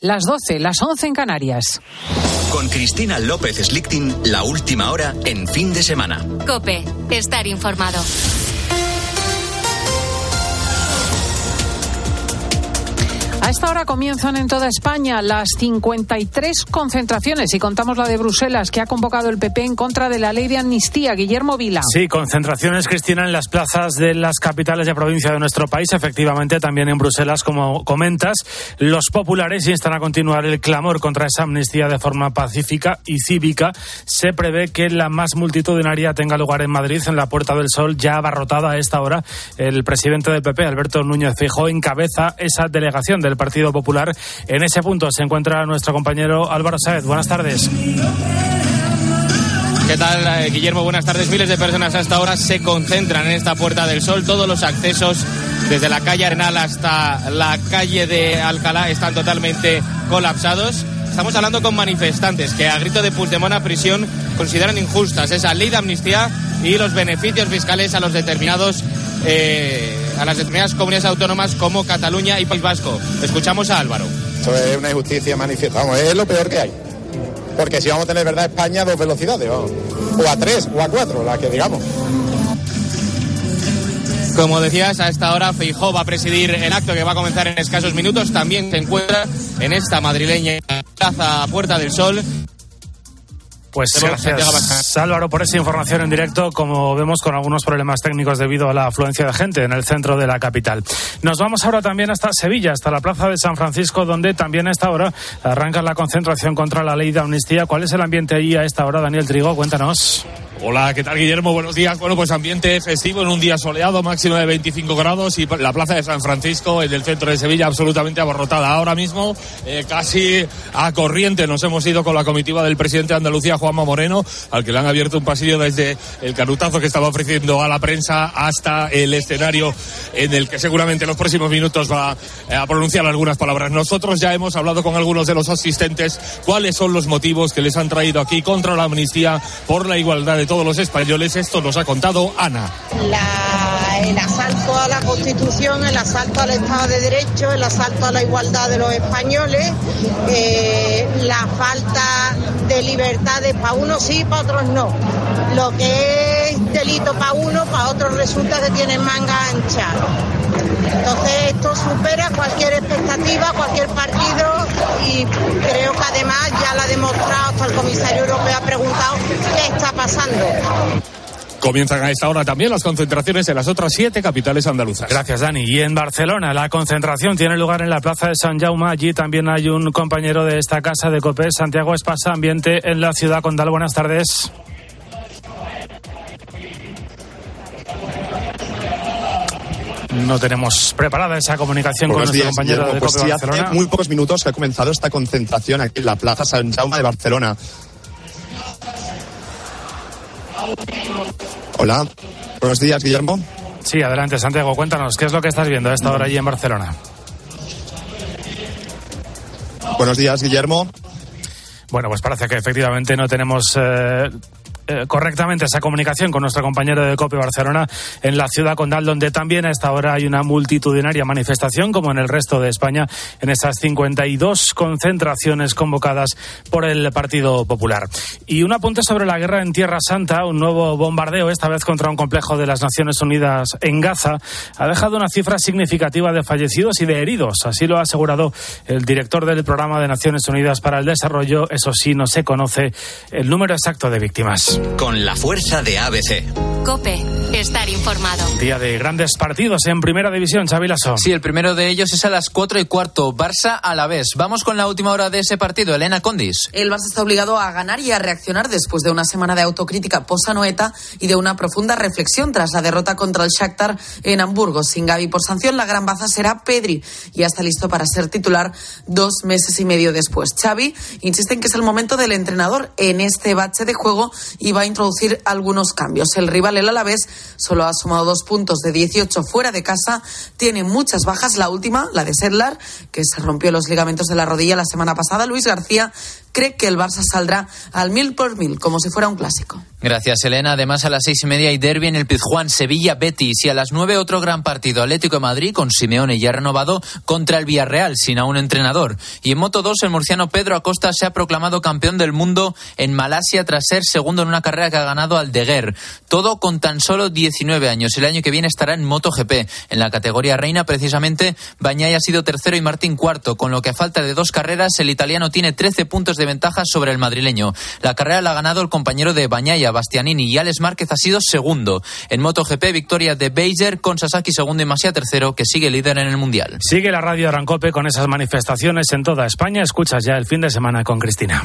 las 12, las 11 en Canarias. Con Cristina López Slichting, la última hora en fin de semana. COPE, estar informado. A esta hora comienzan en toda España las 53 concentraciones y contamos la de Bruselas que ha convocado el PP en contra de la ley de amnistía. Guillermo Vila. Sí, concentraciones, Cristina, en las plazas de las capitales de provincia de nuestro país. Efectivamente, también en Bruselas, como comentas, los populares instan a continuar el clamor contra esa amnistía de forma pacífica y cívica. Se prevé que la más multitudinaria tenga lugar en Madrid, en la Puerta del Sol, ya abarrotada a esta hora. El presidente del PP, Alberto Núñez Feijóo, encabeza esa delegación del Partido Popular. En ese punto se encuentra nuestro compañero Álvaro Sáez. Buenas tardes. ¿Qué tal, Guillermo? Buenas tardes. Miles de personas a esta hora se concentran en esta Puerta del Sol. Todos los accesos, desde la calle Arenal hasta la calle de Alcalá, están totalmente colapsados. Estamos hablando con manifestantes que a grito de Puigdemont a prisión consideran injustas esa ley de amnistía y los beneficios fiscales a las determinadas comunidades autónomas como Cataluña y País Vasco. Escuchamos a Álvaro. Esto es una injusticia manifiesta, vamos, es lo peor que hay. Porque si vamos a tener, verdad, España a 2 velocidades, vamos. O a 3 o a 4, la que digamos. Como decías, a esta hora Feijóo va a presidir el acto que va a comenzar en escasos minutos. También se encuentra en esta madrileña plaza Puerta del Sol. Pues gracias, Álvaro, por esa información en directo, como vemos, con algunos problemas técnicos debido a la afluencia de gente en el centro de la capital. Nos vamos ahora también hasta Sevilla, hasta la plaza de San Francisco, donde también a esta hora arranca la concentración contra la ley de amnistía. ¿Cuál es el ambiente ahí a esta hora, Daniel Trigo? Cuéntanos. Hola, ¿qué tal, Guillermo? Buenos días. Bueno, pues ambiente festivo en un día soleado, máximo de 25 grados, y la plaza de San Francisco, en el centro de Sevilla, absolutamente abarrotada. Ahora mismo, casi a corriente, nos hemos ido con la comitiva del presidente de Andalucía, Juanma Moreno, al que le han abierto un pasillo desde el carutazo que estaba ofreciendo a la prensa hasta el escenario en el que seguramente en los próximos minutos va a pronunciar algunas palabras. Nosotros ya hemos hablado con algunos de los asistentes cuáles son los motivos que les han traído aquí contra la amnistía, por la igualdad de todos los españoles. Esto nos ha contado Ana. El asalto a la Constitución, el asalto al Estado de Derecho, el asalto a la igualdad de los españoles, la falta de libertades, para unos sí, para otros no. Lo que es delito para uno, para otros resulta que tienen manga ancha. Entonces esto supera cualquier expectativa, cualquier partido, y creo que además ya lo ha demostrado, hasta el comisario europeo ha preguntado qué está pasando. Comienzan a esta hora también las concentraciones en las otras 7 capitales andaluzas. Gracias, Dani. Y en Barcelona la concentración tiene lugar en la plaza de Sant Jaume. Allí también hay un compañero de esta casa de COPE, Santiago Espasa, ambiente en la ciudad condal. Buenas tardes. No tenemos preparada esa comunicación con nuestro compañero de COPE Barcelona. Hace muy pocos minutos que ha comenzado esta concentración aquí en la plaza Sant Jaume de Barcelona. Hola, buenos días, Guillermo. Sí, adelante, Santiago, cuéntanos, ¿qué es lo que estás viendo a esta hora allí en Barcelona? Buenos días, Guillermo. Bueno, pues parece que efectivamente no tenemos correctamente esa comunicación con nuestro compañero de COPE Barcelona en la ciudad condal, donde también a esta hora hay una multitudinaria manifestación, como en el resto de España, en esas 52 concentraciones convocadas por el Partido Popular. Y un apunte sobre la guerra en Tierra Santa. Un nuevo bombardeo, esta vez contra un complejo de las Naciones Unidas en Gaza, ha dejado una cifra significativa de fallecidos y de heridos. Así lo ha asegurado el director del Programa de Naciones Unidas para el Desarrollo. Eso sí, no se conoce el número exacto de víctimas. Con la fuerza de ABC. COPE, estar informado. Día de grandes partidos en Primera División, Xavi Lasso. Sí, el primero de ellos es a las 4:15, Barça-Alavés. Vamos con la última hora de ese partido, Elena Condis. El Barça está obligado a ganar y a reaccionar después de una semana de autocrítica post-Anoeta y de una profunda reflexión tras la derrota contra el Shakhtar en Hamburgo. Sin Gavi por sanción, la gran baza será Pedri, y ya está listo para ser titular 2 meses y medio después. Xavi insiste en que es el momento del entrenador en este bache de juego y va a introducir algunos cambios. El rival, el Alavés, solo ha sumado 2 puntos de 18 fuera de casa, tiene muchas bajas, la última, la de Sedlar, que se rompió los ligamentos de la rodilla la semana pasada. Luis García cree que el Barça saldrá al 1000 por 1000, como si fuera un clásico. Gracias, Elena. Además, a las 6:30 hay derbi en el Pizjuán, Sevilla-Betis, y a las 9 otro gran partido, Atlético de Madrid, con Simeone ya renovado, contra el Villarreal, sin aún entrenador. Y en Moto2, el murciano Pedro Acosta se ha proclamado campeón del mundo en Malasia tras ser segundo en una carrera que ha ganado Aldeguer. Todo con tan solo 19 años. El año que viene estará en MotoGP. En la categoría reina, precisamente, Bagnaia ha sido tercero y Martín cuarto, con lo que a falta de 2 carreras, el italiano tiene 13 puntos de ventaja sobre el madrileño. La carrera la ha ganado el compañero de Bagnaia, Bastianini, y Alex Márquez ha sido segundo. En MotoGP, victoria de Beijer con Sasaki segundo y Masia tercero, que sigue líder en el Mundial. Sigue la radio Rancope con esas manifestaciones en toda España. Escuchas ya el fin de semana con Cristina.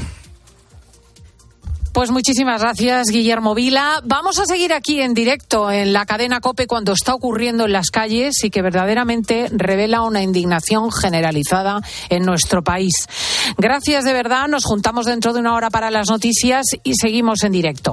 Pues muchísimas gracias, Guillermo Vila. Vamos a seguir aquí en directo en la cadena COPE cuando está ocurriendo en las calles y que verdaderamente revela una indignación generalizada en nuestro país. Gracias de verdad, nos juntamos dentro de una hora para las noticias y seguimos en directo.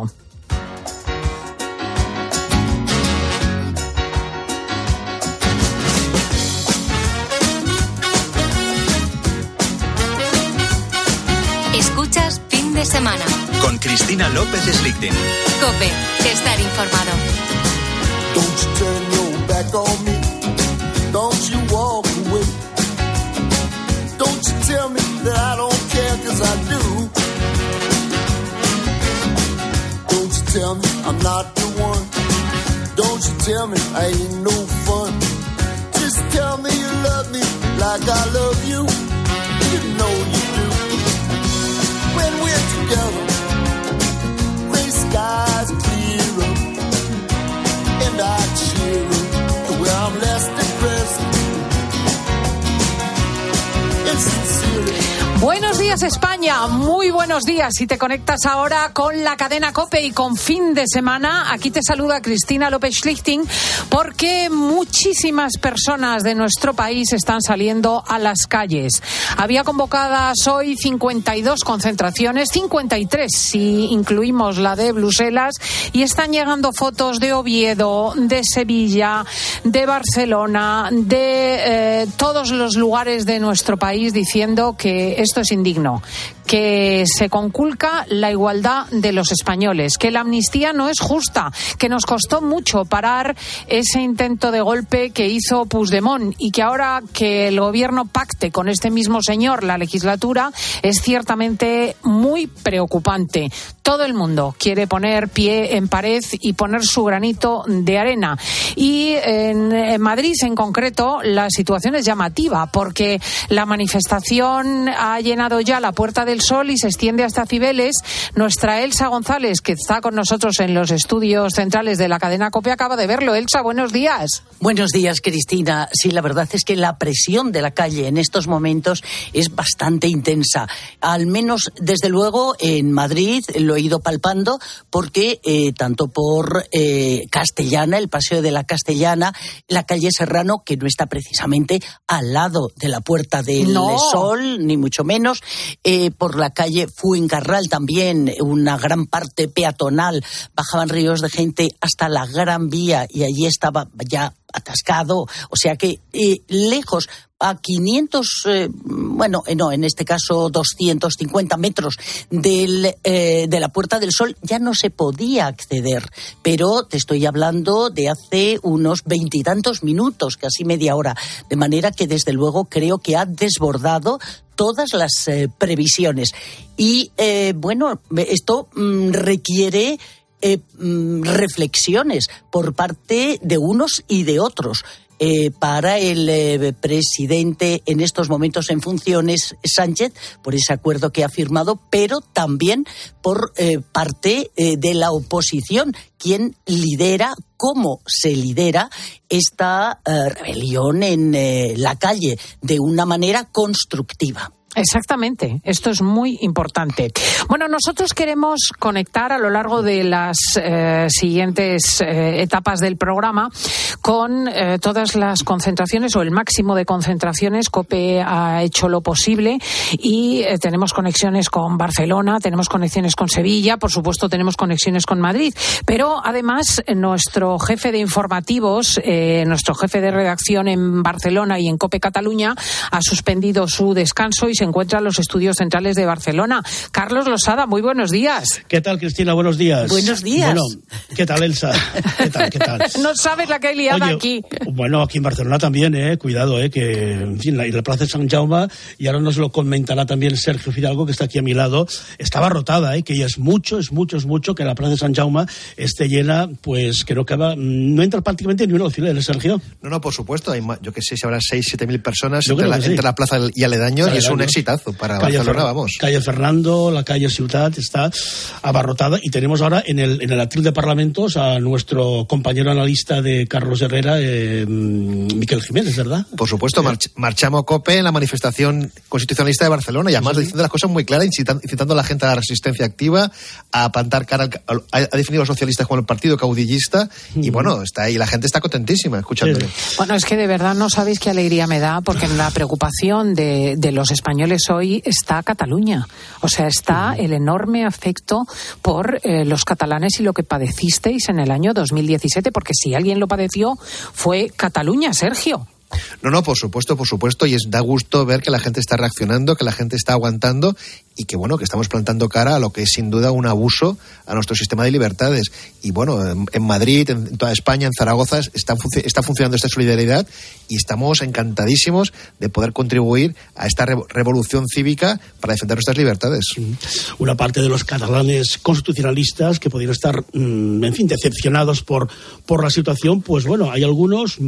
Escuchas Fin de Semana con Cristina López Slichting. COPE, estar informado. Don't you turn your back on me. Don't you walk away. Don't you tell me that I don't care, 'cause I do. Don't you tell me I'm not the one. Don't you tell me I ain't no fun. Just tell me you love me like I love you. You know you do. When we're together, gray skies clear up, and I cheer up to where I'm less depressed and sincerely. Buenos días, España, muy buenos días. Si te conectas ahora con la cadena COPE y con Fin de Semana, aquí te saluda Cristina López Slichting, porque muchísimas personas de nuestro país están saliendo a las calles. Había convocadas hoy 52 concentraciones, 53 si incluimos la de Bruselas, y están llegando fotos de Oviedo, de Sevilla, de Barcelona, de todos los lugares de nuestro país diciendo que esto es indigno, que se conculca la igualdad de los españoles, que la amnistía no es justa, que nos costó mucho parar ese intento de golpe que hizo Puigdemont y que ahora que el gobierno pacte con este mismo señor la legislatura es ciertamente muy preocupante. Todo el mundo quiere poner pie en pared y poner su granito de arena. Y en Madrid, en concreto, la situación es llamativa porque la manifestación ha llenado ya la Puerta del Sol y se extiende hasta Cibeles. Nuestra Elsa González, que está con nosotros en los estudios centrales de la cadena COPE, acaba de verlo. Elsa, buenos días. Buenos días, Cristina. Sí, la verdad es que la presión de la calle en estos momentos es bastante intensa. Al menos, desde luego, en Madrid lo he ido palpando porque tanto por Castellana, el Paseo de la Castellana, la calle Serrano, que no está precisamente al lado de la Puerta del Sol, ni mucho menos, por la calle Fuencarral también, una gran parte peatonal, bajaban ríos de gente hasta la Gran Vía y allí estaba ya atascado, o sea que lejos, a 500, en este caso 250 metros de la Puerta del Sol ya no se podía acceder, pero te estoy hablando de hace unos 20 y tantos minutos, casi media hora, de manera que desde luego creo que ha desbordado todas las previsiones. Y esto requiere reflexiones por parte de unos y de otros. Para el presidente en estos momentos en funciones, Sánchez, por ese acuerdo que ha firmado, pero también por parte de la oposición, quien lidera, cómo se lidera esta rebelión en la calle de una manera constructiva. Exactamente, esto es muy importante. Bueno, nosotros queremos conectar a lo largo de las siguientes etapas del programa con todas las concentraciones o el máximo de concentraciones. COPE ha hecho lo posible y tenemos conexiones con Barcelona, tenemos conexiones con Sevilla, por supuesto tenemos conexiones con Madrid, pero además nuestro jefe de informativos, nuestro jefe de redacción en Barcelona y en COPE Cataluña ha suspendido su descanso y se encuentra en los estudios centrales de Barcelona. Carlos Losada, muy buenos días. ¿Qué tal, Cristina? Buenos días. Buenos días. Bueno, ¿qué tal, Elsa? ¿Qué tal? No sabes la que hay liada aquí. Bueno, aquí en Barcelona también, cuidado, que en fin, la Plaza de Sant Jaume, y ahora nos lo comentará también Sergio Fidalgo, que está aquí a mi lado, está abarrotada, que ya es mucho que la Plaza de Sant Jaume esté llena, pues que no entra prácticamente ni un alfiler, Sergio. No, por supuesto, yo que sé si habrá 6-7.000 personas entre la plaza y aledaños, y es un exitazo para Barcelona, vamos. Calle Fernando, la calle Ciutat está abarrotada, y tenemos ahora en el atril de Parlamentos a nuestro compañero analista de Carlos Herrera, Miquel Jiménez, ¿verdad? Por supuesto, marchamos COPE en la manifestación constitucionalista de Barcelona, y además diciendo las cosas muy claras, incitando a la gente a la resistencia activa, a plantar cara, a definir a los socialistas como el partido caudillista, y bueno, está ahí, la gente está contentísima escuchándole. Bueno, es que de verdad no sabéis qué alegría me da, porque en la preocupación de los españoles hoy está Cataluña. O sea, está el enorme afecto por los catalanes y lo que padecisteis en el año 2017, porque si alguien lo padeció fue Cataluña, Sergio. No, por supuesto, y da gusto ver que la gente está reaccionando, que la gente está aguantando, y que bueno, que estamos plantando cara a lo que es sin duda un abuso a nuestro sistema de libertades. Y bueno, en Madrid, en toda España, en Zaragoza, está funcionando esta solidaridad, y estamos encantadísimos de poder contribuir a esta revolución cívica para defender nuestras libertades. Una parte de los catalanes constitucionalistas que podrían estar, en fin, decepcionados por la situación, pues bueno, hay unos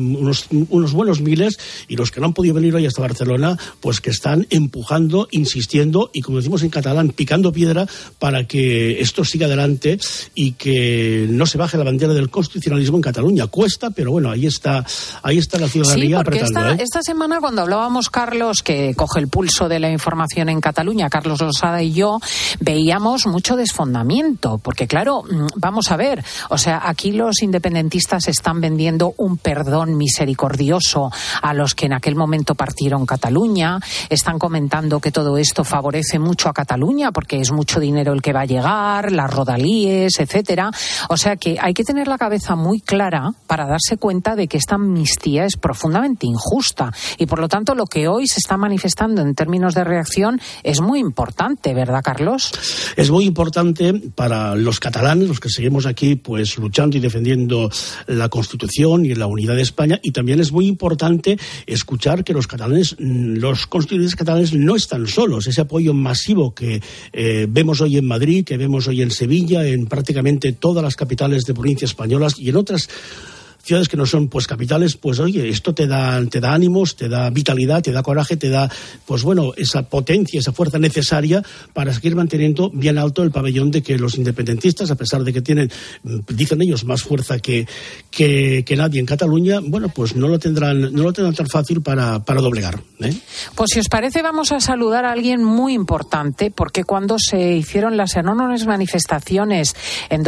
buenos miles, y los que no han podido venir hoy hasta Barcelona, pues que están empujando, insistiendo, y como decimos en catalán, picando piedra para que esto siga adelante y que no se baje la bandera del constitucionalismo en Cataluña. Cuesta, pero bueno, ahí está la ciudadanía. Sí, porque apretando, esta semana, cuando hablábamos, Carlos, que coge el pulso de la información en Cataluña, Carlos Losada y yo, veíamos mucho desfondamiento, porque claro, vamos a ver, o sea, aquí los independentistas están vendiendo un perdón misericordioso a los que en aquel momento partieron Cataluña, están comentando que todo esto favorece mucho a Cataluña porque es mucho dinero el que va a llegar, las rodalíes, etcétera. O sea que hay que tener la cabeza muy clara para darse cuenta de que esta amnistía es profundamente injusta, y por lo tanto lo que hoy se está manifestando en términos de reacción es muy importante, ¿verdad, Carlos? Es muy importante para los catalanes, los que seguimos aquí pues luchando y defendiendo la Constitución y la unidad de España, y también es muy importante escuchar que los constituyentes catalanes no están solos. Ese apoyo masivo que vemos hoy en Madrid, que vemos hoy en Sevilla, en prácticamente todas las capitales de provincias españolas y en otras ciudades que no son pues capitales, pues oye, esto te da ánimos, te da vitalidad, te da coraje, te da pues bueno, esa potencia, esa fuerza necesaria para seguir manteniendo bien alto el pabellón de que los independentistas, a pesar de que tienen, dicen ellos, más fuerza que nadie en Cataluña, bueno, pues no lo tendrán tan fácil para doblegar, Pues si os parece, vamos a saludar a alguien muy importante, porque cuando se hicieron las enormes manifestaciones en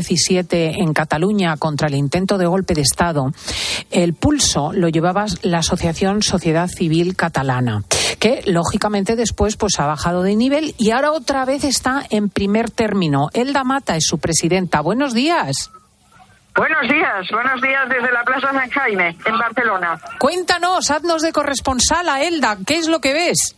2017 en Cataluña contra el intento de golpe de Estado, el pulso lo llevaba la asociación Sociedad Civil Catalana, que lógicamente después pues ha bajado de nivel y ahora otra vez está en primer término. Elda Mata es su presidenta. Buenos días. Buenos días desde la Plaza San Jaime, en Barcelona. Cuéntanos, haznos de corresponsal, Elda, ¿qué es lo que ves?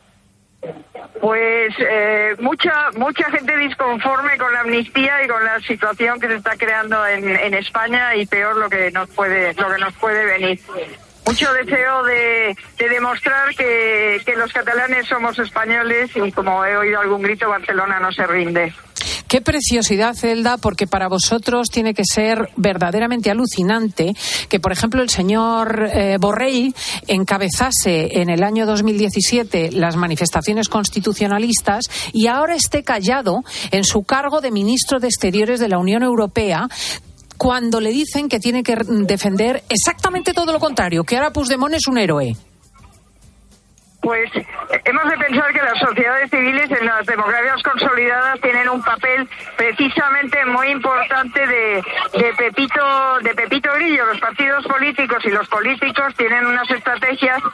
Pues mucha gente disconforme con la amnistía y con la situación que se está creando en España, y peor lo que nos puede venir. Mucho deseo de demostrar que los catalanes somos españoles, y como he oído algún grito, Barcelona no se rinde. Qué preciosidad, Elda, porque para vosotros tiene que ser verdaderamente alucinante que, por ejemplo, el señor Borrell encabezase en el año 2017 las manifestaciones constitucionalistas y ahora esté callado en su cargo de ministro de Exteriores de la Unión Europea, cuando le dicen que tiene que defender exactamente todo lo contrario, que ahora Puigdemont es un héroe. Pues hemos de pensar que las sociedades civiles en las democracias consolidadas tienen un papel precisamente muy importante de Pepito Grillo. Los partidos políticos y los políticos tienen unas estrategias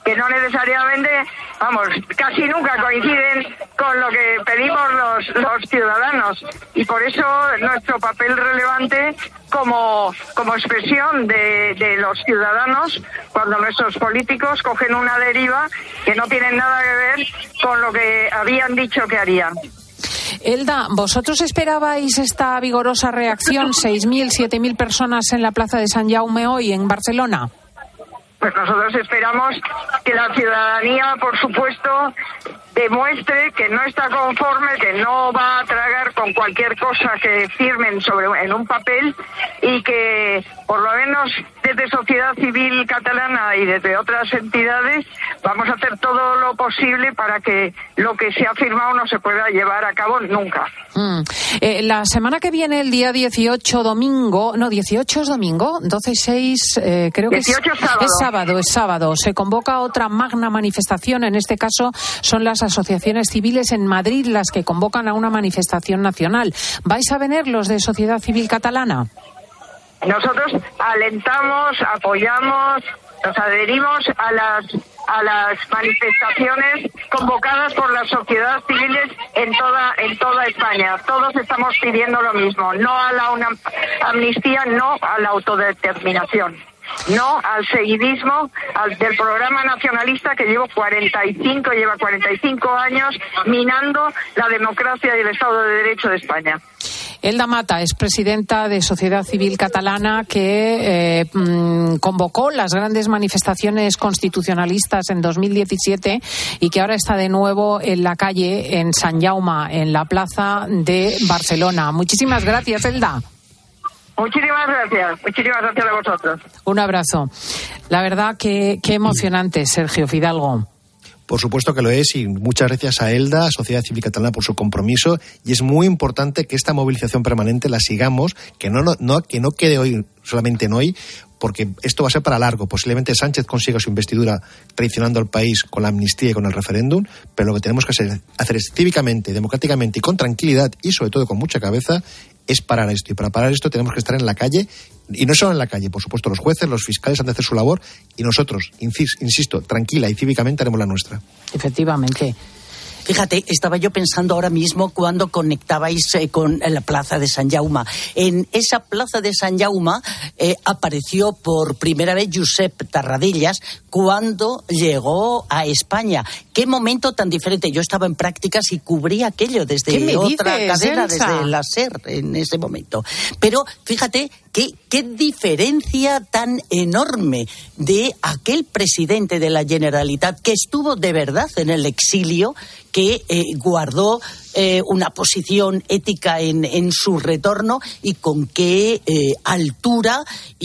que no necesariamente, casi nunca coinciden con lo que pedimos los ciudadanos. Y por eso nuestro papel relevante como expresión de los ciudadanos, cuando nuestros políticos cogen una deriva que no tienen nada que ver con lo que habían dicho que harían. Elda, ¿vosotros esperabais esta vigorosa reacción? 6.000, 7.000 personas en la Plaza de Sant Jaume hoy en Barcelona. Pues nosotros esperamos que la ciudadanía, por supuesto, demuestre que no está conforme, que no va a tragar con cualquier cosa que firmen en un papel, y que por lo menos desde Sociedad Civil Catalana y desde otras entidades vamos a hacer todo lo posible para que lo que se ha firmado no se pueda llevar a cabo nunca. La semana que viene, el día 18 domingo, no, 18 es domingo, 12 y 6 creo que 18 es sábado, se convoca otra magna manifestación, en este caso son las asociaciones civiles en Madrid las que convocan a una manifestación nacional. ¿Vais a venir los de Sociedad Civil Catalana? Nosotros alentamos, apoyamos, nos adherimos a las manifestaciones convocadas por las sociedades civiles en toda España. Todos estamos pidiendo lo mismo, no a la amnistía, no a la autodeterminación, no al seguidismo del programa nacionalista que lleva 45 años minando la democracia y el Estado de Derecho de España. Elda Mata es presidenta de Sociedad Civil Catalana, que convocó las grandes manifestaciones constitucionalistas en 2017 y que ahora está de nuevo en la calle en Sant Jaume, en la plaza de Barcelona. Muchísimas gracias, Elda. Muchísimas gracias a vosotros. Un abrazo. La verdad que qué emocionante, Sergio Fidalgo. Por supuesto que lo es, y muchas gracias a Elda, a Sociedad Civil Catalana, por su compromiso, y es muy importante que esta movilización permanente la sigamos, que no quede hoy solamente en hoy, porque esto va a ser para largo. Posiblemente Sánchez consiga su investidura traicionando al país con la amnistía y con el referéndum, pero lo que tenemos que hacer es cívicamente, democráticamente y con tranquilidad, y sobre todo con mucha cabeza, es parar esto. Y para parar esto tenemos que estar en la calle, y no solo en la calle, por supuesto, los jueces, los fiscales han de hacer su labor, y nosotros, insisto, tranquila y cívicamente haremos la nuestra. Efectivamente. Fíjate, estaba yo pensando ahora mismo cuando conectabais con la Plaza de Sant Jaume. En esa Plaza de Sant Jaume apareció por primera vez Josep Tarradellas cuando llegó a España. Qué momento tan diferente. Yo estaba en prácticas y cubrí aquello desde otra cadena, desde la SER en ese momento. Pero fíjate qué diferencia tan enorme de aquel presidente de la Generalitat que estuvo de verdad en el exilio, que guardó una posición ética en su retorno, y con qué altura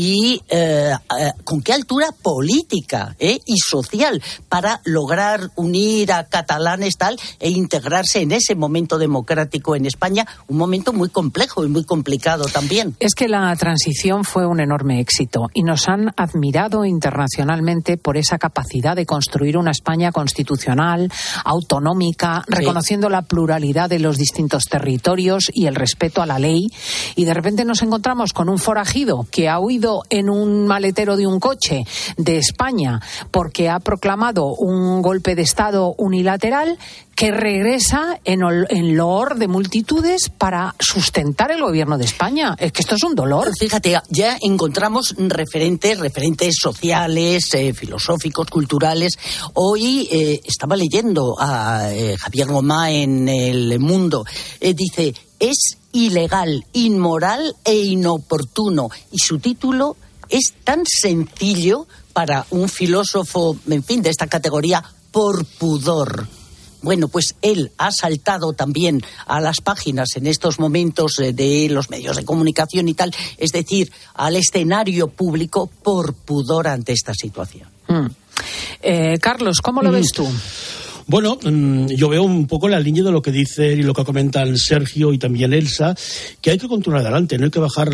política y social para lograr unir a catalanes tal e integrarse en ese momento democrático en España, un momento muy complejo y muy complicado también. Es que la transición fue un enorme éxito y nos han admirado internacionalmente por esa capacidad de construir una España constitucional, autonómica, reconociendo la pluralidad de los distintos territorios y el respeto a la ley, y de repente nos encontramos con un forajido que ha huido en un maletero de un coche de España porque ha proclamado un golpe de Estado unilateral, que regresa en loor de multitudes para sustentar el gobierno de España. Es que esto es un dolor. Fíjate, ya encontramos referentes sociales, filosóficos, culturales. Hoy estaba leyendo a Javier Gomá en El Mundo. Dice, es ilegal, inmoral e inoportuno. Y su título es tan sencillo para un filósofo, en fin, de esta categoría, por pudor. Bueno, pues él ha saltado también a las páginas en estos momentos de los medios de comunicación y tal, es decir, al escenario público por pudor ante esta situación. Carlos, ¿cómo lo ves tú? Bueno, yo veo un poco la línea de lo que dice y lo que comentan Sergio y también Elsa, que hay que continuar adelante, no hay que bajar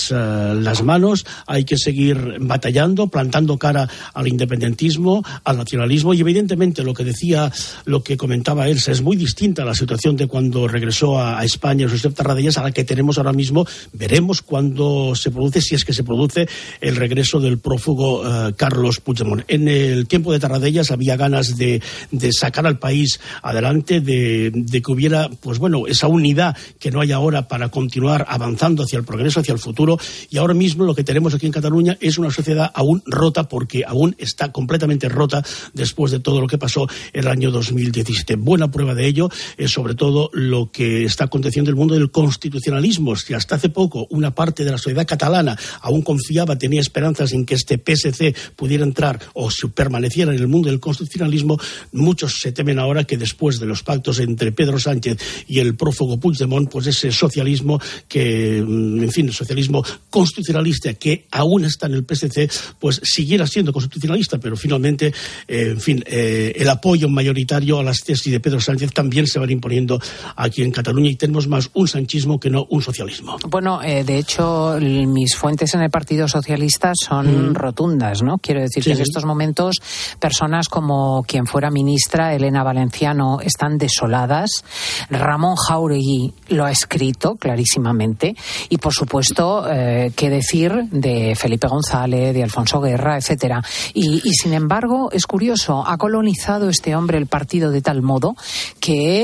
las manos, hay que seguir batallando, plantando cara al independentismo, al nacionalismo, y evidentemente lo que comentaba Elsa es muy distinta a la situación de cuando regresó a España Josep Tarradellas a la que tenemos ahora mismo. Veremos cuándo se produce, si es que se produce, el regreso del prófugo Carlos Puigdemont. En el tiempo de Tarradellas había ganas de sacar al país adelante, de que hubiera, pues bueno, esa unidad que no hay ahora para continuar avanzando hacia el progreso, hacia el futuro, y ahora mismo lo que tenemos aquí en Cataluña es una sociedad aún rota, porque aún está completamente rota después de todo lo que pasó en el año 2017. Buena prueba de ello es sobre todo lo que está aconteciendo en el mundo del constitucionalismo. Si hasta hace poco una parte de la sociedad catalana aún confiaba, tenía esperanzas en que este PSC pudiera entrar o si permaneciera en el mundo del constitucionalismo, muchos se temen ahora que después de los pactos entre Pedro Sánchez y el prófugo Puigdemont, pues ese socialismo que, en fin, el socialismo constitucionalista que aún está en el PSC, pues siguiera siendo constitucionalista, pero finalmente, en fin, el apoyo mayoritario a las tesis de Pedro Sánchez también se van imponiendo aquí en Cataluña y tenemos más un sanchismo que no un socialismo. Bueno, de hecho, mis fuentes en el Partido Socialista son rotundas, ¿no? Quiero decir que en estos momentos personas como quien fuera ministra, Elena Valenciano, están desoladas. Ramón Jáuregui lo ha escrito clarísimamente. Y, por supuesto, qué decir de Felipe González, de Alfonso Guerra, etcétera. Y sin embargo, es curioso, ha colonizado este hombre el partido de tal modo que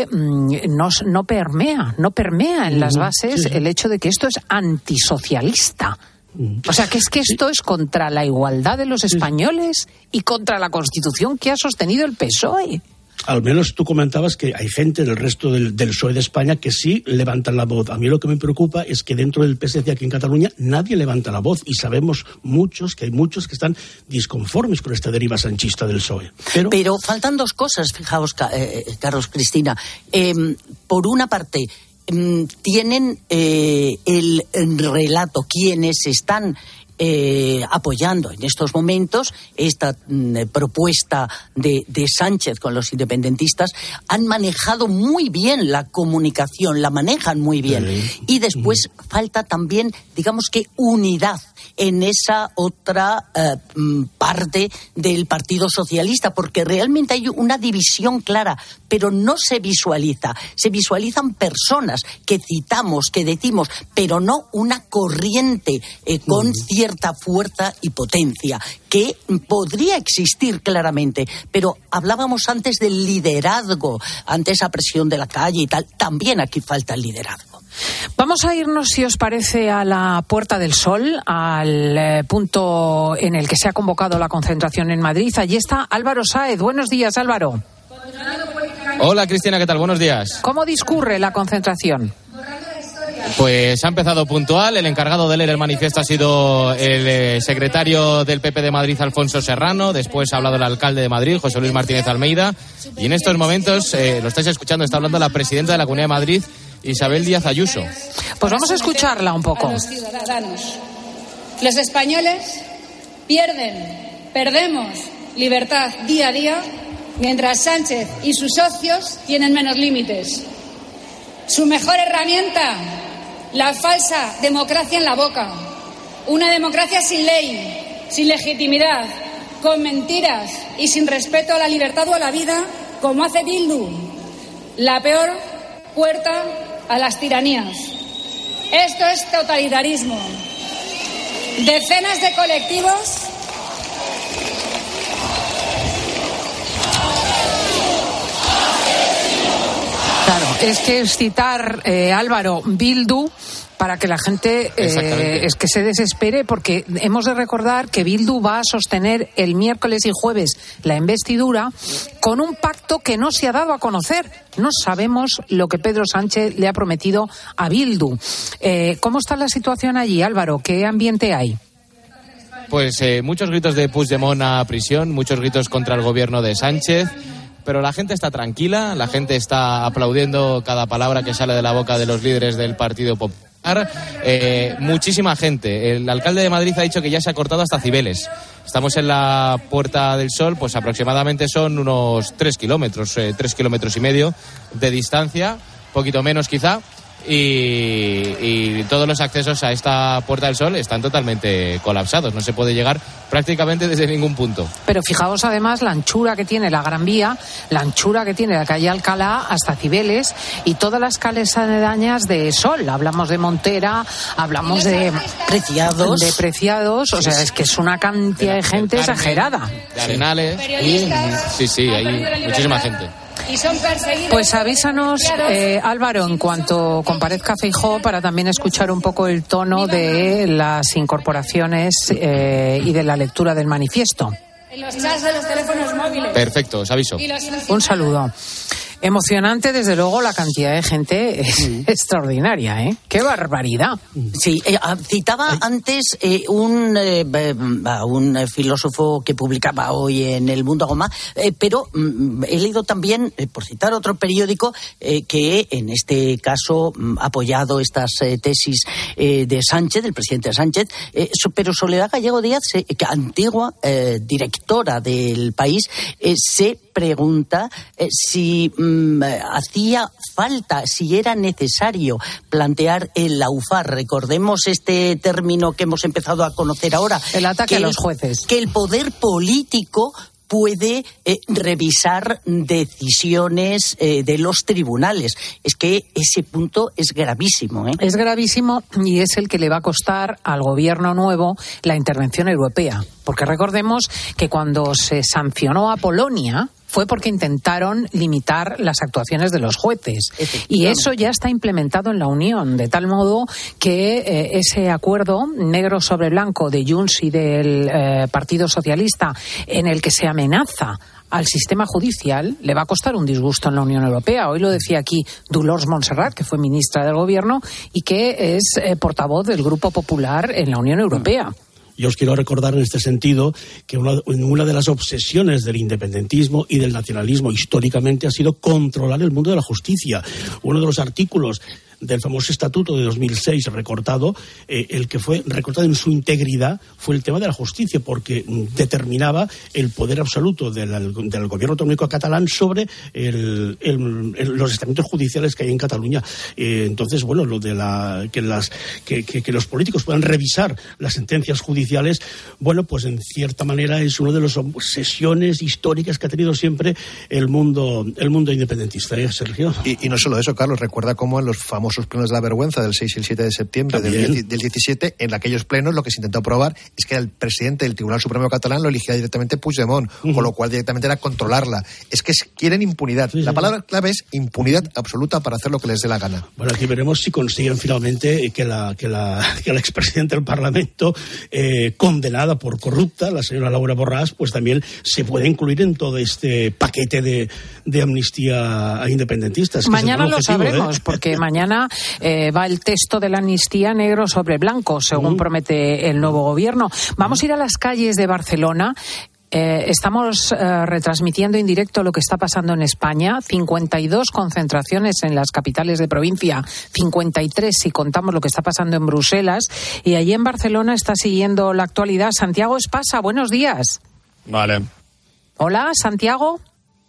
no permea en las bases el hecho de que esto es antisocialista. O sea, que esto es contra la igualdad de los españoles y contra la Constitución que ha sostenido el PSOE. Al menos tú comentabas que hay gente del resto del PSOE de España que sí levantan la voz. A mí lo que me preocupa es que dentro del PSC aquí en Cataluña nadie levanta la voz y sabemos que hay muchos que están disconformes con esta deriva sanchista del PSOE. Pero faltan dos cosas, fijaos, Carlos, Cristina. Por una parte, tienen el relato quienes están apoyando en estos momentos esta propuesta de Sánchez con los independentistas, han manejado muy bien la comunicación, la manejan muy bien. Y después falta también, digamos que unidad en esa otra parte del Partido Socialista, porque realmente hay una división clara, pero no se visualiza. Se visualizan personas que citamos, que decimos, pero no una corriente con cierta fuerza y potencia, que podría existir claramente. Pero hablábamos antes del liderazgo, ante esa presión de la calle y tal. También aquí falta el liderazgo. Vamos a irnos, si os parece, a la Puerta del Sol, al punto en el que se ha convocado la concentración en Madrid. Allí está Álvaro Sáez. Buenos días, Álvaro. Hola, Cristina, ¿qué tal? Buenos días. ¿Cómo discurre la concentración? Pues ha empezado puntual. El encargado de leer el manifiesto ha sido el secretario del PP de Madrid, Alfonso Serrano. Después ha hablado el alcalde de Madrid, José Luis Martínez Almeida. Y en estos momentos, lo estáis escuchando, está hablando la presidenta de la Comunidad de Madrid, Isabel Díaz Ayuso. Pues vamos a escucharla un poco. A los ciudadanos. Los españoles perdemos libertad día a día, mientras Sánchez y sus socios tienen menos límites. Su mejor herramienta, la falsa democracia en la boca. Una democracia sin ley, sin legitimidad, con mentiras y sin respeto a la libertad o a la vida, como hace Bildu. La peor puerta a las tiranías. Esto es totalitarismo. Decenas de colectivos Claro, es que es citar, Álvaro, Bildu, para que la gente es que se desespere, porque hemos de recordar que Bildu va a sostener el miércoles y jueves la investidura con un pacto que no se ha dado a conocer. No sabemos lo que Pedro Sánchez le ha prometido a Bildu. ¿Cómo está la situación allí, Álvaro? ¿Qué ambiente hay? Pues muchos gritos de Puigdemont a prisión, muchos gritos contra el gobierno de Sánchez. Pero la gente está tranquila, la gente está aplaudiendo cada palabra que sale de la boca de los líderes del Partido Popular. muchísima gente. El alcalde de Madrid ha dicho que ya se ha cortado hasta Cibeles. Estamos en la Puerta del Sol, pues aproximadamente son unos 3 kilómetros, 3 kilómetros y medio de distancia, poquito menos quizá. Y todos los accesos a esta Puerta del Sol están totalmente colapsados. No se puede llegar prácticamente desde ningún punto. Pero fijaos además la anchura que tiene la Gran Vía, la anchura que tiene la calle Alcalá hasta Cibeles y todas las calles aledañas de Sol. Hablamos de Montera, hablamos de Preciados, o sea, es que es una cantidad de gente exagerada. De Arenales, sí, hay muchísima gente. Y son perseguidos. Pues avísanos, Álvaro, en cuanto comparezca Feijóo, para también escuchar un poco el tono de las incorporaciones y de la lectura del manifiesto. En los chats de los teléfonos móviles. Perfecto, os aviso. Un saludo. Emocionante, desde luego, la cantidad de gente extraordinaria, ¿eh? ¡Qué barbaridad! Sí, citaba antes un filósofo que publicaba hoy en El Mundo Goma, pero he leído también, por citar otro periódico, que en este caso ha apoyado estas tesis de Sánchez, del presidente Sánchez, pero Soledad Gallego Díaz, antigua directora del País, se pregunta si hacía falta, si era necesario plantear el laufar. Recordemos este término que hemos empezado a conocer ahora. El ataque a los jueces. Que el poder político puede revisar decisiones de los tribunales. Es que ese punto es gravísimo, ¿eh? Es gravísimo y es el que le va a costar al gobierno nuevo la intervención europea. Porque recordemos que cuando se sancionó a Polonia fue porque intentaron limitar las actuaciones de los jueces. Y eso ya está implementado en la Unión, de tal modo que ese acuerdo negro sobre blanco de Junts y del Partido Socialista, en el que se amenaza al sistema judicial, le va a costar un disgusto en la Unión Europea. Hoy lo decía aquí Dolors Montserrat, que fue ministra del Gobierno y que es portavoz del Grupo Popular en la Unión Europea. Yo os quiero recordar en este sentido que una de las obsesiones del independentismo y del nacionalismo históricamente ha sido controlar el mundo de la justicia. Uno de los artículos del famoso estatuto de 2006 recortado, el que fue recortado en su integridad fue el tema de la justicia, porque determinaba el poder absoluto del gobierno autonómico catalán sobre los estamentos judiciales que hay en Cataluña. Entonces, bueno, lo de que los políticos puedan revisar las sentencias judiciales, bueno, pues en cierta manera es una de las obsesiones históricas que ha tenido siempre el mundo independentista, ¿eh, Sergio? Y no solo eso, Carlos, recuerda cómo en los famosos plenos de la vergüenza del 6 y el 7 de septiembre del 17, en aquellos plenos lo que se intentó aprobar es que el presidente del Tribunal Supremo catalán lo eligiera directamente Puigdemont, con lo cual directamente era controlarla. Es que quieren impunidad. La palabra clave es impunidad absoluta para hacer lo que les dé la gana. Bueno, aquí veremos si consiguen finalmente que la expresidenta del Parlamento, condenada por corrupta, la señora Laura Borràs, pues también se puede incluir en todo este paquete de amnistía a independentistas. Mañana lo sabremos, porque mañana va el texto de la amnistía negro sobre blanco, según promete el nuevo gobierno. Vamos a ir a las calles de Barcelona. Estamos retransmitiendo en directo lo que está pasando en España. 52 concentraciones en las capitales de provincia, 53 si contamos lo que está pasando en Bruselas. Y allí en Barcelona está siguiendo la actualidad Santiago Espasa. Buenos días. Vale. Hola, Santiago.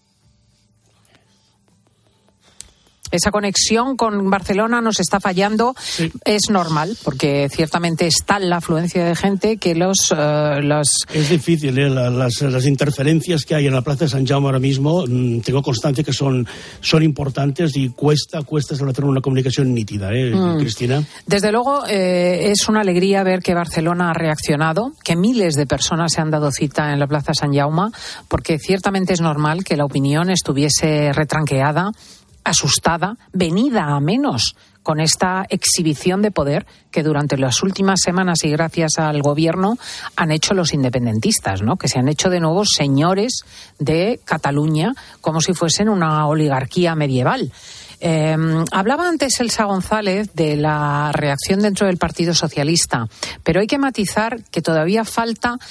Esa conexión con Barcelona nos está fallando. Sí. Es normal, porque ciertamente es tal la afluencia de gente que Es difícil, las interferencias que hay en la Plaza de San Jaume ahora mismo, tengo constancia que son importantes y cuesta establecer una comunicación nítida, Cristina. Desde luego, es una alegría ver que Barcelona ha reaccionado, que miles de personas se han dado cita en la Plaza San Jaume, porque ciertamente es normal que la opinión estuviese retranqueada, asustada, venida a menos con esta exhibición de poder que durante las últimas semanas y gracias al gobierno han hecho los independentistas, ¿no? Que se han hecho de nuevo señores de Cataluña como si fuesen una oligarquía medieval. Hablaba antes Elsa González de la reacción dentro del Partido Socialista, pero hay que matizar que todavía falta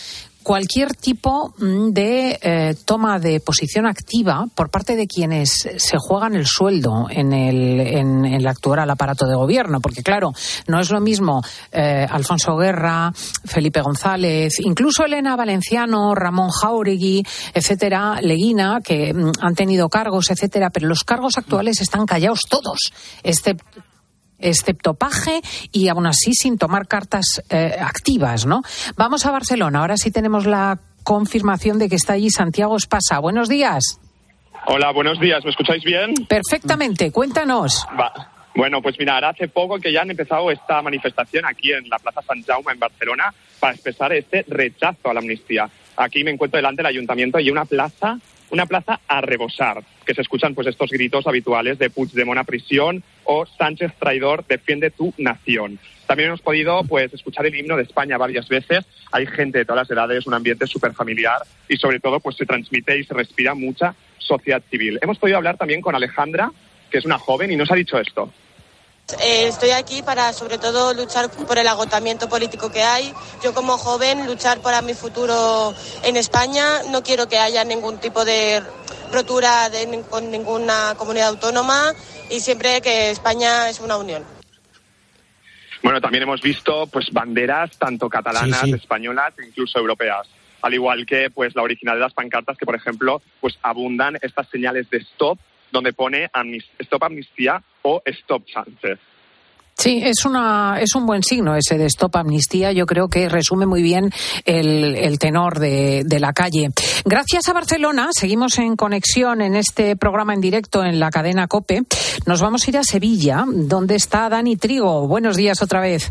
cualquier tipo de toma de posición activa por parte de quienes se juegan el sueldo en el actual aparato de gobierno, porque claro, no es lo mismo Alfonso Guerra, Felipe González, incluso Elena Valenciano, Ramón Jáuregui, etcétera, Leguina, que han tenido cargos, etcétera, pero los cargos actuales están callados todos, excepto Paje, y aún así sin tomar cartas activas, ¿no? Vamos a Barcelona, ahora sí tenemos la confirmación de que está allí Santiago Espasa. Buenos días. Hola, buenos días, ¿me escucháis bien? Perfectamente, cuéntanos. Bueno, pues mirad, hace poco que ya han empezado esta manifestación aquí en la Plaza Sant Jaume en Barcelona para expresar este rechazo a la amnistía. Aquí me encuentro delante del ayuntamiento y una plaza a rebosar, que se escuchan pues estos gritos habituales de Puigdemont a prisión o Sánchez traidor, defiende tu nación. También hemos podido pues escuchar el himno de España varias veces. Hay gente de todas las edades, un ambiente súper familiar y sobre todo pues se transmite y se respira mucha sociedad civil. Hemos podido hablar también con Alejandra, que es una joven, y nos ha dicho esto. Estoy aquí para, sobre todo, luchar por el agotamiento político que hay. Yo, como joven, luchar para mi futuro en España. No quiero que haya ningún tipo de rotura con ninguna comunidad autónoma y siempre que España es una unión. Bueno, también hemos visto pues banderas tanto catalanas, españolas e incluso europeas. Al igual que pues la original de las pancartas que, por ejemplo, pues abundan estas señales de stop, donde pone Stop Amnistía o Stop Sánchez. Sí, es un buen signo ese de Stop Amnistía. Yo creo que resume muy bien el tenor de la calle. Gracias a Barcelona, seguimos en conexión en este programa en directo en la cadena COPE. Nos vamos a ir a Sevilla, donde está Dani Trigo. Buenos días otra vez.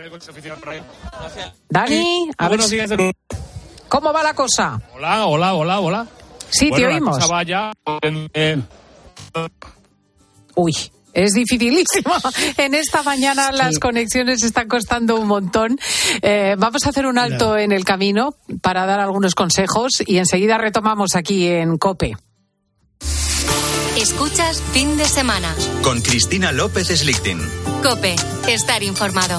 Dani, a ver. ¿Cómo va la cosa? Hola. Sí, bueno, te oímos. La cosa vaya, Uy, es dificilísimo. En esta mañana las conexiones están costando un montón. Vamos a hacer un alto en el camino para dar algunos consejos y enseguida retomamos aquí en COPE. Escuchas Fin de Semana con Cristina López Slichting. COPE, estar informado.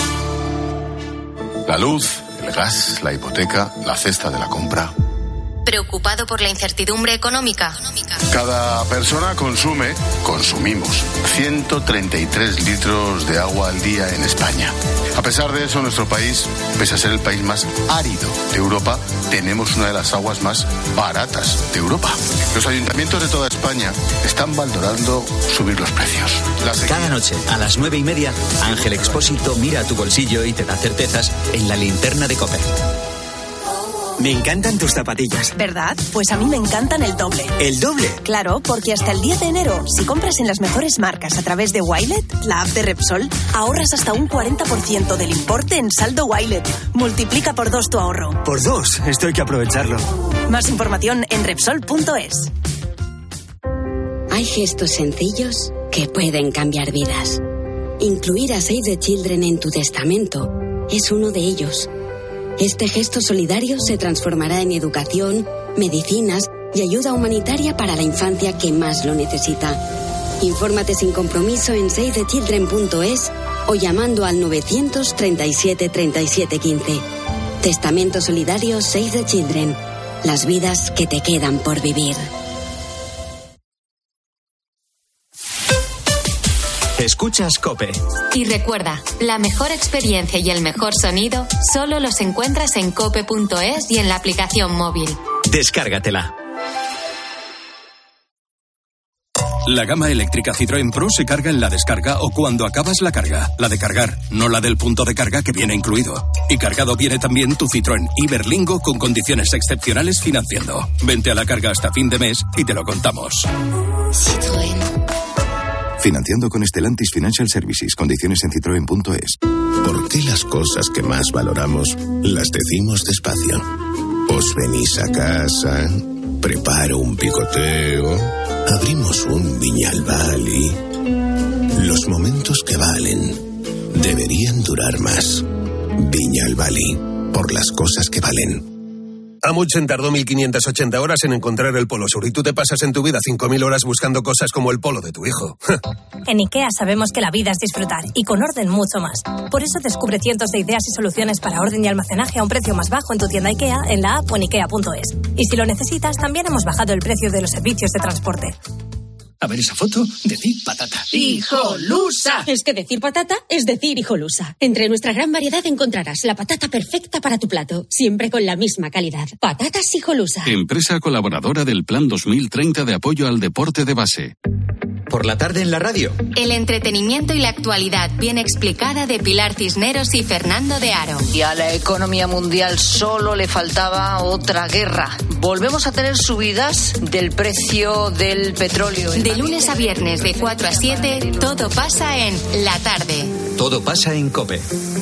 La luz, el gas, la hipoteca, la cesta de la compra. ¿Preocupado por la incertidumbre económica? Cada persona consumimos 133 litros de agua al día en España. A pesar de eso, nuestro país, pese a ser el país más árido de Europa, tenemos una de las aguas más baratas de Europa. Los ayuntamientos de toda España están valorando subir los precios. Cada noche, a las 9:30, Ángel Expósito mira a tu bolsillo y te da certezas en la linterna de COPE. Me encantan tus zapatillas. ¿Verdad? Pues a mí me encantan el doble. ¿El doble? Claro, porque hasta el 10 de enero, si compras en las mejores marcas a través de Wilet, la app de Repsol, ahorras hasta un 40% del importe en saldo Wilet. Multiplica por 2 tu ahorro. Por 2, esto hay que aprovecharlo. Más información en Repsol.es. Hay gestos sencillos que pueden cambiar vidas. Incluir a Save the Children en tu testamento es uno de ellos. Este gesto solidario se transformará en educación, medicinas y ayuda humanitaria para la infancia que más lo necesita. Infórmate sin compromiso en savethechildren.es o llamando al 937 37 15. Testamento solidario Save the Children. Las vidas que te quedan por vivir. Escuchas COPE. Y recuerda, la mejor experiencia y el mejor sonido solo los encuentras en cope.es y en la aplicación móvil. Descárgatela. La gama eléctrica Citroën Pro se carga en la descarga o cuando acabas la carga. La de cargar, no la del punto de carga que viene incluido. Y cargado viene también tu Citroën Iberlingo con condiciones excepcionales financiando. Vente a la carga hasta fin de mes y te lo contamos. Citroën. Financiando con Stellantis Financial Services. Condiciones en citroen.es. ¿Por qué las cosas que más valoramos las decimos despacio? Os venís a casa, preparo un picoteo, abrimos un Viñalbali. Los momentos que valen deberían durar más. Viñalbali, por las cosas que valen. Amundsen tardó 1580 horas en encontrar el Polo Sur y tú te pasas en tu vida 5000 horas buscando cosas como el polo de tu hijo. En IKEA sabemos que la vida es disfrutar y con orden mucho más. Por eso descubre cientos de ideas y soluciones para orden y almacenaje a un precio más bajo en tu tienda IKEA, en la app o en ikea.es. Y si lo necesitas, también hemos bajado el precio de los servicios de transporte. A ver esa foto, decir patata. ¡Hijolusa! Es que decir patata es decir hijolusa. Entre nuestra gran variedad encontrarás la patata perfecta para tu plato, siempre con la misma calidad. Patatas Hijolusa. Empresa colaboradora del Plan 2030 de apoyo al deporte de base. Por la tarde en la radio. El entretenimiento y la actualidad bien explicada de Pilar Cisneros y Fernando de Aro. Y a la economía mundial solo le faltaba otra guerra. Volvemos a tener subidas del precio del petróleo. De lunes a viernes de 4 a 7, todo pasa en La Tarde. Todo pasa en COPE.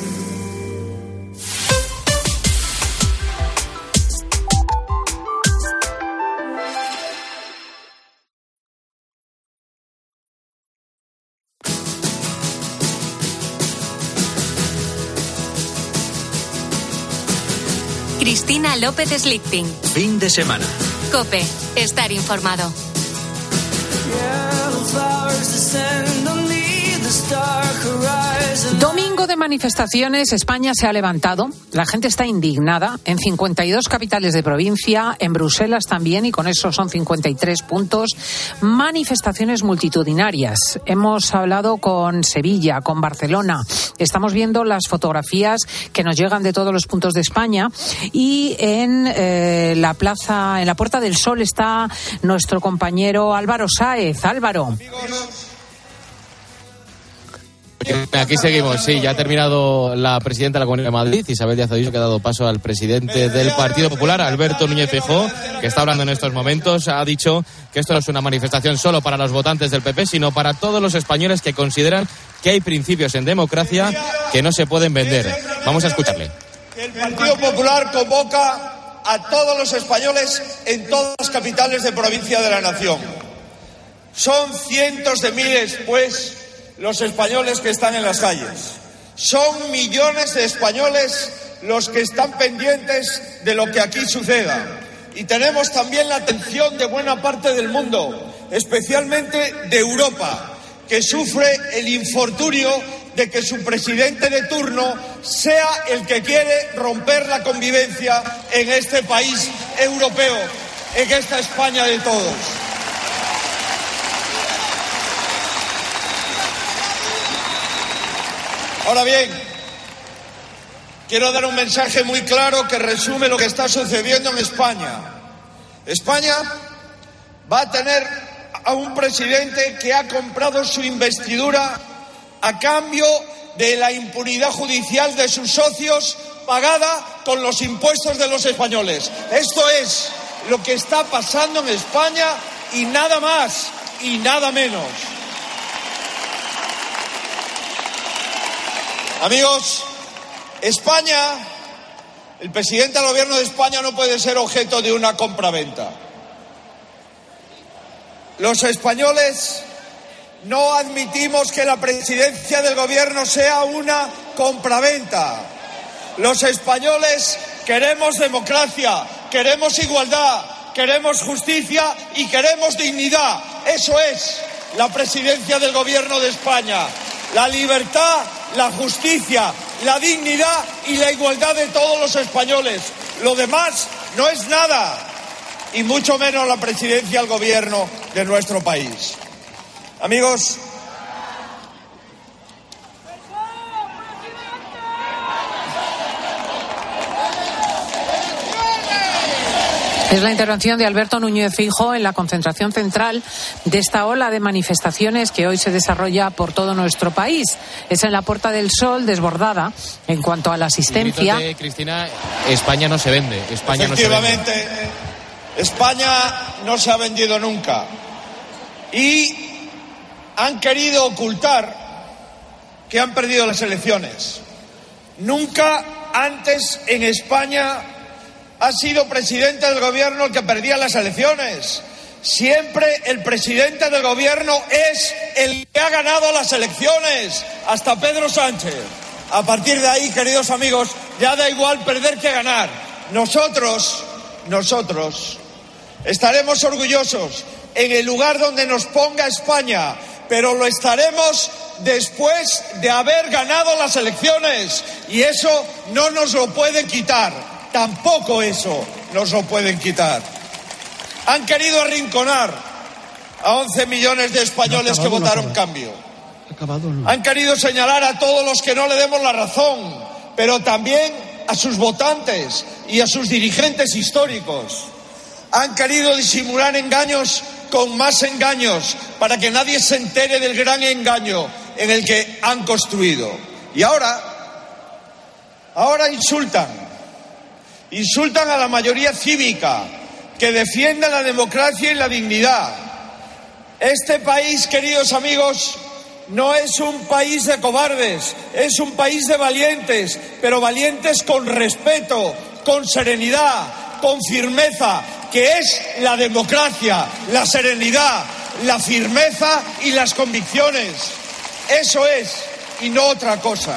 Cristina López Slichting. Fin de semana. COPE. Estar informado. Domingo de manifestaciones, España se ha levantado, la gente está indignada en 52 capitales de provincia, en Bruselas también, y con eso son 53 puntos, manifestaciones multitudinarias. Hemos hablado con Sevilla, con Barcelona, estamos viendo las fotografías que nos llegan de todos los puntos de España, y en la plaza, en la Puerta del Sol está nuestro compañero Álvaro Sáez. Álvaro. Aquí seguimos, sí, ya ha terminado la presidenta de la Comunidad de Madrid, Isabel Díaz Ayuso, que ha dado paso al presidente del Partido Popular, Alberto Núñez Feijóo, que está hablando en estos momentos. Ha dicho que esto no es una manifestación solo para los votantes del PP, sino para todos los españoles que consideran que hay principios en democracia que no se pueden vender. Vamos a escucharle. El Partido Popular convoca a todos los españoles en todas las capitales de provincia de la nación. Son cientos de miles, pues, los españoles que están en las calles. Son millones de españoles los que están pendientes de lo que aquí suceda. Y tenemos también la atención de buena parte del mundo, especialmente de Europa, que sufre el infortunio de que su presidente de turno sea el que quiere romper la convivencia en este país europeo, en esta España de todos. Ahora bien, quiero dar un mensaje muy claro que resume lo que está sucediendo en España. España va a tener a un presidente que ha comprado su investidura a cambio de la impunidad judicial de sus socios, pagada con los impuestos de los españoles. Esto es lo que está pasando en España y nada más y nada menos. Amigos, España, el presidente del gobierno de España no puede ser objeto de una compraventa. Los españoles no admitimos que la presidencia del gobierno sea una compraventa. Los españoles queremos democracia, queremos igualdad, queremos justicia y queremos dignidad. Eso es la presidencia del gobierno de España. La libertad, la justicia, la dignidad y la igualdad de todos los españoles. Lo demás no es nada, y mucho menos la presidencia del gobierno de nuestro país. Amigos, es la intervención de Alberto Núñez Feijóo en la concentración central de esta ola de manifestaciones que hoy se desarrolla por todo nuestro país. Es en la Puerta del Sol, desbordada en cuanto a la asistencia. Cristina, España no se vende. España efectivamente, no se vende. España no se ha vendido nunca. Y han querido ocultar que han perdido las elecciones. Nunca antes en España ha sido presidente del gobierno el que perdía las elecciones. Siempre el presidente del gobierno es el que ha ganado las elecciones, hasta Pedro Sánchez. A partir de ahí, queridos amigos, ya da igual perder que ganar. Nosotros nosotros estaremos orgullosos en el lugar donde nos ponga España, pero lo estaremos después de haber ganado las elecciones, y eso no nos lo pueden quitar, tampoco eso nos lo pueden quitar. Han querido arrinconar a 11 millones de españoles que votaron cambio. Han querido señalar a todos los que no le demos la razón, pero también a sus votantes y a sus dirigentes históricos. Han querido disimular engaños con más engaños para que nadie se entere del gran engaño en el que han construido. Y ahora insultan a la mayoría cívica que defiende la democracia y la dignidad. Este país, queridos amigos, no es un país de cobardes, es un país de valientes, pero valientes con respeto, con serenidad, con firmeza, que es la democracia, la serenidad, la firmeza y las convicciones. Eso es, y no otra cosa.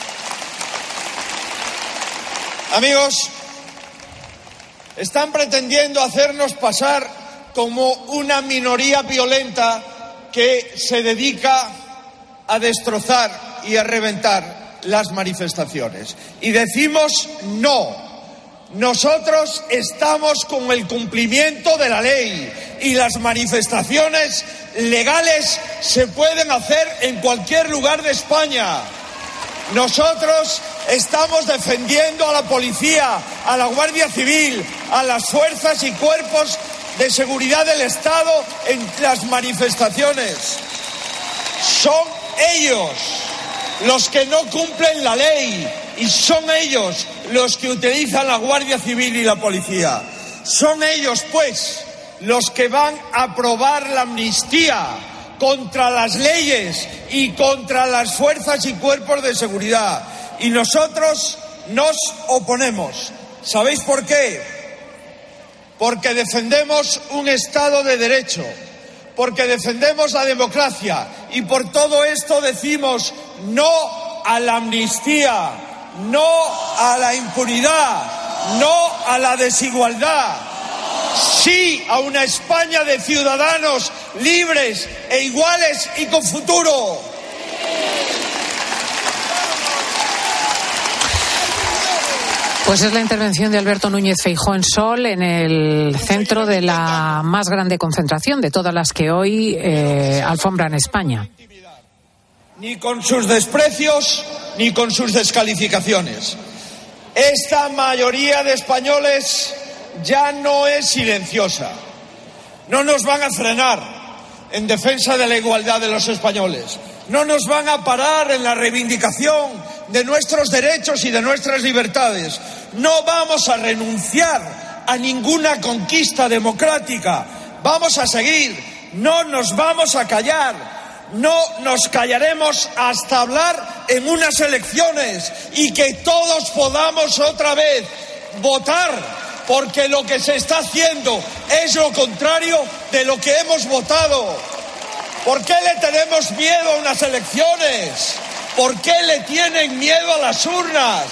Amigos, están pretendiendo hacernos pasar como una minoría violenta que se dedica a destrozar y a reventar las manifestaciones. Y decimos no. Nosotros estamos con el cumplimiento de la ley, y las manifestaciones legales se pueden hacer en cualquier lugar de España. Nosotros estamos defendiendo a la policía, a la Guardia Civil, a las fuerzas y cuerpos de seguridad del Estado en las manifestaciones. Son ellos los que no cumplen la ley, y son ellos los que utilizan la Guardia Civil y la policía. Son ellos, pues, los que van a aprobar la amnistía contra las leyes y contra las fuerzas y cuerpos de seguridad. Y nosotros nos oponemos. ¿Sabéis por qué? Porque defendemos un Estado de Derecho, porque defendemos la democracia, y por todo esto decimos no a la amnistía, no a la impunidad, no a la desigualdad, sí a una España de ciudadanos libres e iguales y con futuro. Pues es la intervención de Alberto Núñez Feijóo en Sol, en el centro de la más grande concentración de todas las que hoy alfombran España. Ni con sus desprecios, ni con sus descalificaciones. Esta mayoría de españoles ya no es silenciosa. No nos van a frenar en defensa de la igualdad de los españoles. No nos van a parar en la reivindicación de nuestros derechos y de nuestras libertades. No vamos a renunciar a ninguna conquista democrática. Vamos a seguir. No nos vamos a callar. No nos callaremos hasta hablar en unas elecciones y que todos podamos otra vez votar, porque lo que se está haciendo es lo contrario de lo que hemos votado. ¿Por qué le tenemos miedo a unas elecciones? ¿Por qué le tienen miedo a las urnas?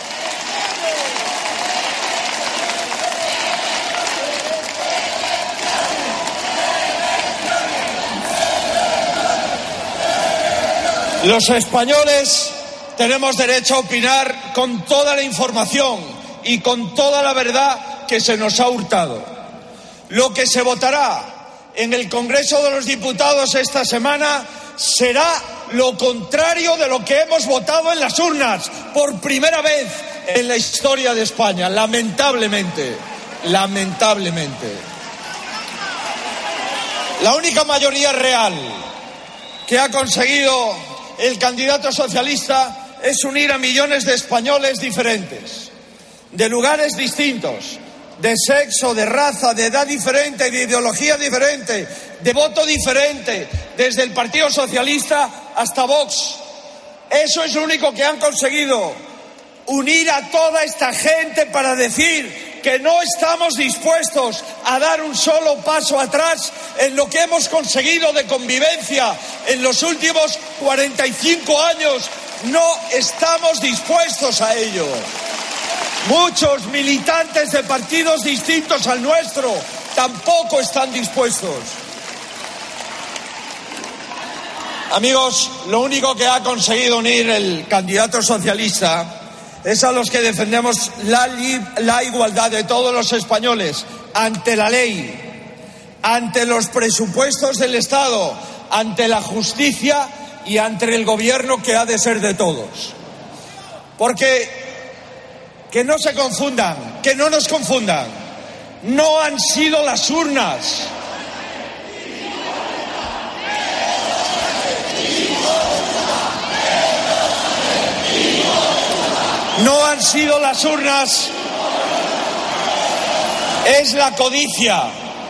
Los españoles tenemos derecho a opinar con toda la información y con toda la verdad que se nos ha hurtado. Lo que se votará en el Congreso de los Diputados esta semana será lo contrario de lo que hemos votado en las urnas por primera vez en la historia de España, lamentablemente. La única mayoría real que ha conseguido el candidato socialista es unir a millones de españoles diferentes, de lugares distintos, de sexo, de raza, de edad diferente, de ideología diferente, de voto diferente, desde el Partido Socialista hasta Vox. Eso es lo único que han conseguido, unir a toda esta gente para decir que no estamos dispuestos a dar un solo paso atrás en lo que hemos conseguido de convivencia en los últimos 45 años. No estamos dispuestos a ello. Muchos militantes de partidos distintos al nuestro tampoco están dispuestos. Amigos, lo único que ha conseguido unir el candidato socialista es a los que defendemos la igualdad de todos los españoles ante la ley, ante los presupuestos del Estado, ante la justicia y ante el gobierno que ha de ser de todos. Porque, que no se confundan, que no nos confundan, no han sido las urnas. No han sido las urnas, es la codicia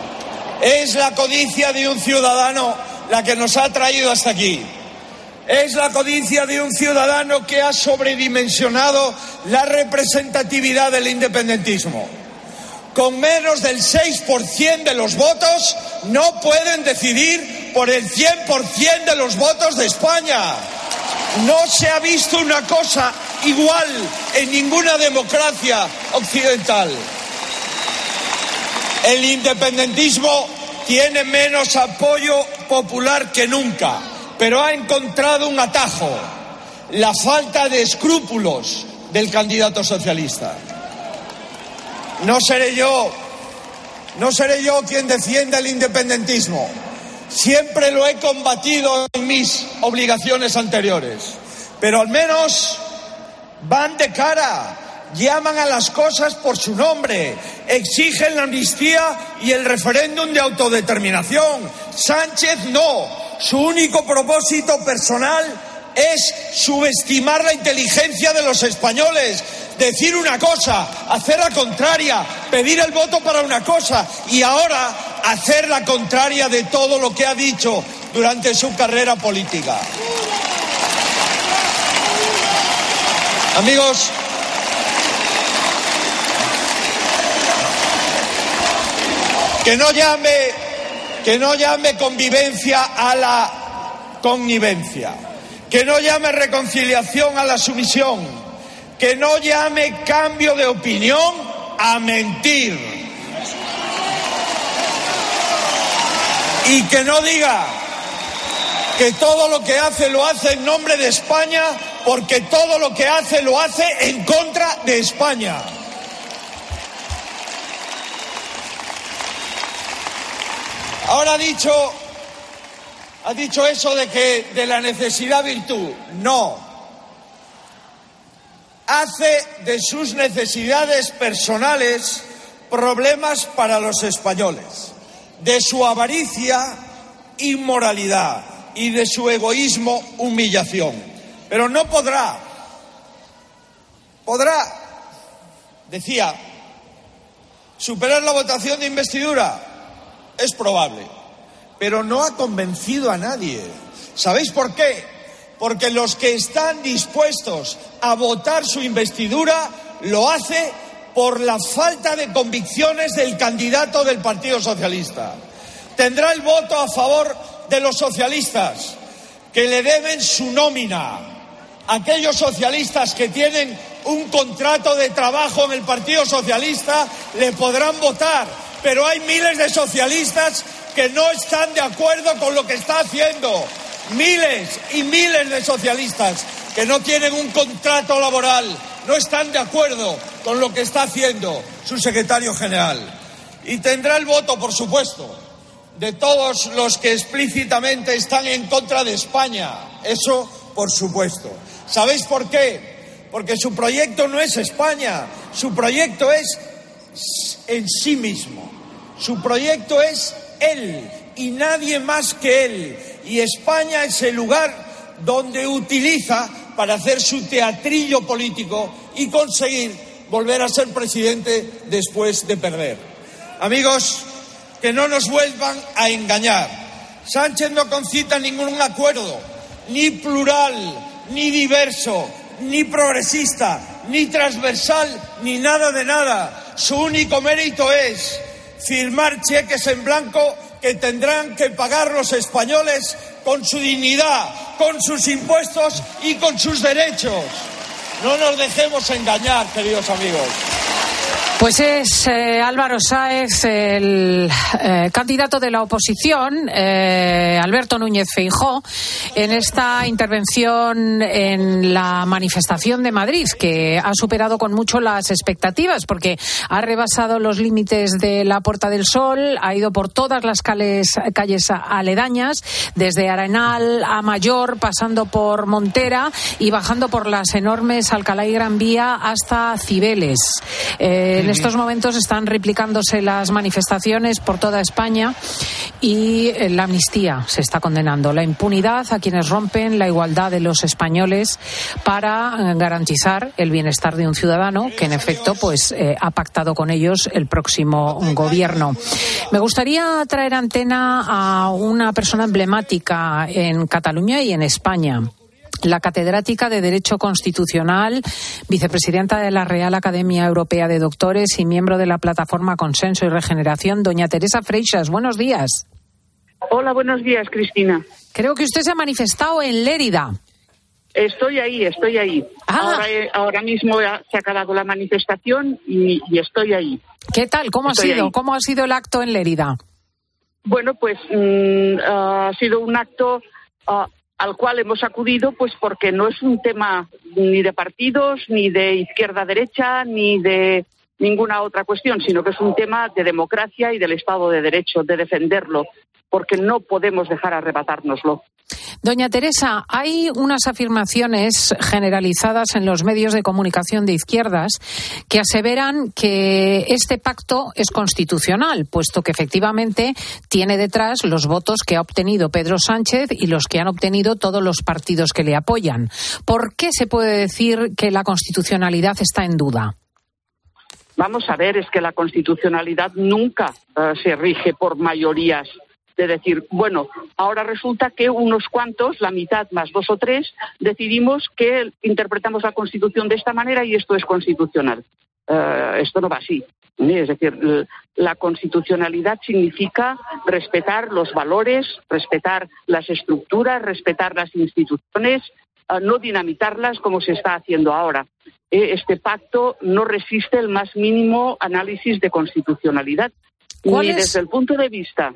de un ciudadano la que nos ha traído hasta aquí. Es la codicia de un ciudadano que ha sobredimensionado la representatividad del independentismo. Con menos del 6% de los votos no pueden decidir por el 100% de los votos de España. No se ha visto una cosa igual en ninguna democracia occidental. El independentismo tiene menos apoyo popular que nunca, pero ha encontrado un atajo: la falta de escrúpulos del candidato socialista. No seré yo quien defienda el independentismo. Siempre lo he combatido en mis obligaciones anteriores, pero al menos van de cara, llaman a las cosas por su nombre, exigen la amnistía y el referéndum de autodeterminación. Sánchez no, su único propósito personal es subestimar la inteligencia de los españoles, decir una cosa, hacer la contraria, pedir el voto para una cosa y ahora hacer la contraria de todo lo que ha dicho durante su carrera política. Amigos, que no llame convivencia a la connivencia, que no llame reconciliación a la sumisión, que no llame cambio de opinión a mentir, y que no diga que todo lo que hace lo hace en nombre de España, porque todo lo que hace lo hace en contra de España. Ahora ha dicho eso de la necesidad virtud. No. Hace de sus necesidades personales problemas para los españoles, de su avaricia, inmoralidad, y de su egoísmo, humillación. Pero no podrá, decía, superar la votación de investidura. Es probable, pero no ha convencido a nadie. ¿Sabéis por qué? Porque los que están dispuestos a votar su investidura lo hace por la falta de convicciones del candidato del Partido Socialista. Tendrá el voto a favor de los socialistas que le deben su nómina. Aquellos socialistas que tienen un contrato de trabajo en el Partido Socialista le podrán votar, pero hay miles de socialistas que no están de acuerdo con lo que está haciendo. Miles y miles de socialistas que no tienen un contrato laboral, no están de acuerdo con lo que está haciendo su secretario general. Y tendrá el voto, por supuesto, de todos los que explícitamente están en contra de España. Eso, por supuesto. ¿Sabéis por qué? Porque su proyecto no es España, su proyecto es en sí mismo. Su proyecto es él y nadie más que él. Y España es el lugar donde utiliza para hacer su teatrillo político y conseguir volver a ser presidente después de perder. Amigos, que no nos vuelvan a engañar. Sánchez no concita ningún acuerdo, ni plural, ni diverso, ni progresista, ni transversal, ni nada de nada. Su único mérito es firmar cheques en blanco que tendrán que pagar los españoles con su dignidad, con sus impuestos y con sus derechos. No nos dejemos engañar, queridos amigos. Pues es Álvaro Sáez, el candidato de la oposición, Alberto Núñez Feijóo, en esta intervención en la manifestación de Madrid, que ha superado con mucho las expectativas, porque ha rebasado los límites de la Puerta del Sol, ha ido por todas las calles aledañas, desde Arenal a Mayor, pasando por Montera y bajando por las enormes Alcalá y Gran Vía hasta Cibeles. En estos momentos están replicándose las manifestaciones por toda España y la amnistía se está condenando. La impunidad a quienes rompen la igualdad de los españoles para garantizar el bienestar de un ciudadano que, en efecto, pues ha pactado con ellos el próximo gobierno. Me gustaría traer antena a una persona emblemática en Cataluña y en España. La catedrática de Derecho Constitucional, vicepresidenta de la Real Academia Europea de Doctores y miembro de la plataforma Consenso y Regeneración, doña Teresa Freixas. Buenos días. Hola, buenos días, Cristina. Creo que usted se ha manifestado en Lérida. Estoy ahí. Ahora mismo se ha acabado la manifestación y estoy ahí. ¿Qué tal? ¿Cómo ha sido el acto en Lérida? Bueno, pues ha sido un acto al cual hemos acudido, pues porque no es un tema ni de partidos, ni de izquierda-derecha, ni de ninguna otra cuestión, sino que es un tema de democracia y del Estado de Derecho, de defenderlo, porque no podemos dejar arrebatárnoslo. Doña Teresa, hay unas afirmaciones generalizadas en los medios de comunicación de izquierdas que aseveran que este pacto es constitucional, puesto que efectivamente tiene detrás los votos que ha obtenido Pedro Sánchez y los que han obtenido todos los partidos que le apoyan. ¿Por qué se puede decir que la constitucionalidad está en duda? Vamos a ver, es que la constitucionalidad nunca se rige por mayorías. De decir, bueno, ahora resulta que unos cuantos, la mitad más 2 o 3, decidimos que interpretamos la Constitución de esta manera y esto es constitucional. Esto no va así. Es decir, la constitucionalidad significa respetar los valores, respetar las estructuras, respetar las instituciones, no dinamitarlas como se está haciendo ahora. Este pacto no resiste el más mínimo análisis de constitucionalidad, ni desde el punto de vista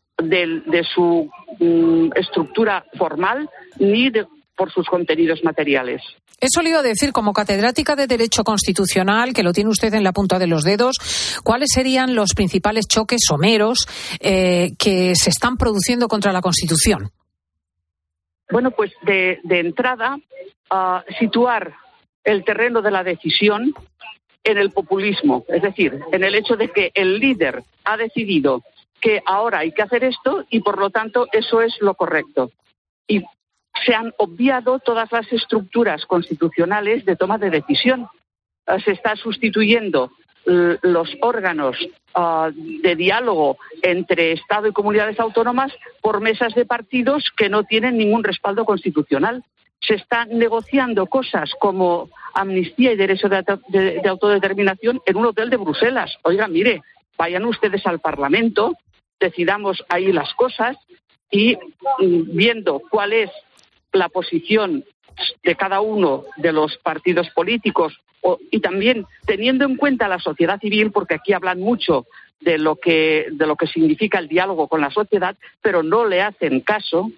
de su estructura formal, ni por sus contenidos materiales. Eso le iba a decir, como catedrática de Derecho Constitucional, que lo tiene usted en la punta de los dedos, ¿cuáles serían los principales choques someros que se están produciendo contra la Constitución? Bueno, pues de entrada, situar el terreno de la decisión en el populismo, es decir, en el hecho de que el líder ha decidido que ahora hay que hacer esto y, por lo tanto, eso es lo correcto. Y se han obviado todas las estructuras constitucionales de toma de decisión. Se está sustituyendo los órganos de diálogo entre Estado y comunidades autónomas por mesas de partidos que no tienen ningún respaldo constitucional. Se están negociando cosas como amnistía y derecho de autodeterminación en un hotel de Bruselas. Oiga, mire, vayan ustedes al Parlamento, decidamos ahí las cosas y viendo cuál es la posición de cada uno de los partidos políticos y también teniendo en cuenta la sociedad civil, porque aquí hablan mucho de lo que significa el diálogo con la sociedad, pero no le hacen caso,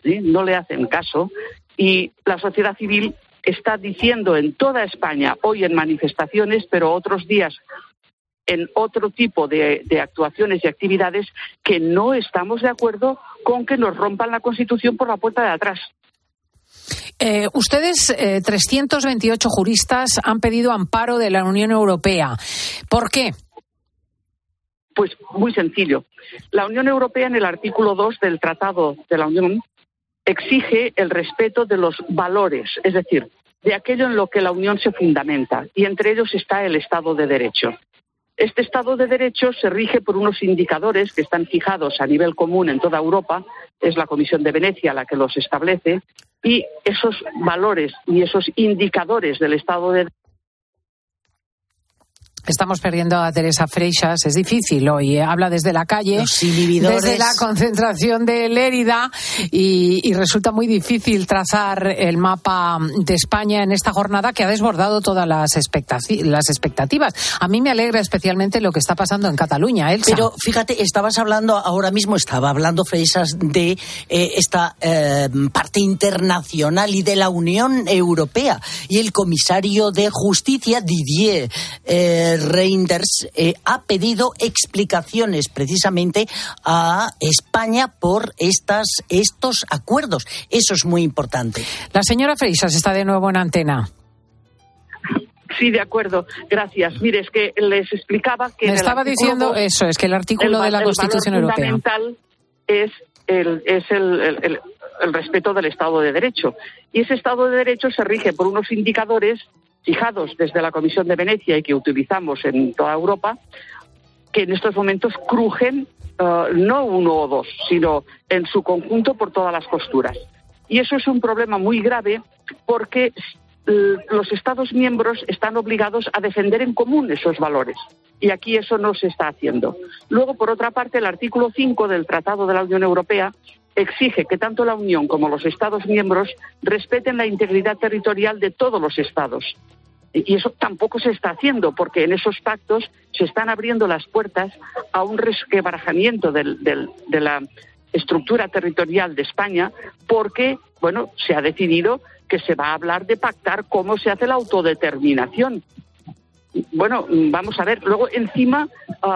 y la sociedad civil está diciendo en toda España, hoy en manifestaciones, pero otros días en otro tipo de actuaciones y actividades, que no estamos de acuerdo con que nos rompan la Constitución por la puerta de atrás. Ustedes, 328 juristas, han pedido amparo de la Unión Europea. ¿Por qué? Pues muy sencillo. La Unión Europea, en el artículo 2 del Tratado de la Unión, exige el respeto de los valores, es decir, de aquello en lo que la Unión se fundamenta, y entre ellos está el Estado de Derecho. Este Estado de Derecho se rige por unos indicadores que están fijados a nivel común en toda Europa, es la Comisión de Venecia la que los establece, y esos valores y esos indicadores del Estado de Derecho Estamos perdiendo a Teresa Freixas, es difícil hoy, habla desde la calle, desde la concentración de Lérida y resulta muy difícil trazar el mapa de España en esta jornada que ha desbordado todas las expectativas. A mí me alegra especialmente lo que está pasando en Cataluña, Elsa. Pero fíjate, estaba hablando Freixas de esta parte internacional y de la Unión Europea, y el comisario de Justicia, Didier Reynders, ha pedido explicaciones precisamente a España por estos acuerdos. Eso es muy importante. La señora Freixas está de nuevo en antena. Sí, de acuerdo. Gracias. Mire, es que les explicaba que... Me estaba diciendo eso, es que el artículo de la Constitución Europea... El fundamental es el respeto del Estado de Derecho. Y ese Estado de Derecho se rige por unos indicadores fijados desde la Comisión de Venecia y que utilizamos en toda Europa, que en estos momentos crujen no uno o dos, sino en su conjunto por todas las costuras. Y eso es un problema muy grave porque los Estados miembros están obligados a defender en común esos valores. Y aquí eso no se está haciendo. Luego, por otra parte, el artículo 5 del Tratado de la Unión Europea exige que tanto la Unión como los Estados miembros respeten la integridad territorial de todos los Estados. Y eso tampoco se está haciendo, porque en esos pactos se están abriendo las puertas a un resquebrajamiento de la estructura territorial de España, porque, bueno, se ha decidido que se va a hablar de pactar cómo se hace la autodeterminación. Bueno, vamos a ver. Luego, encima,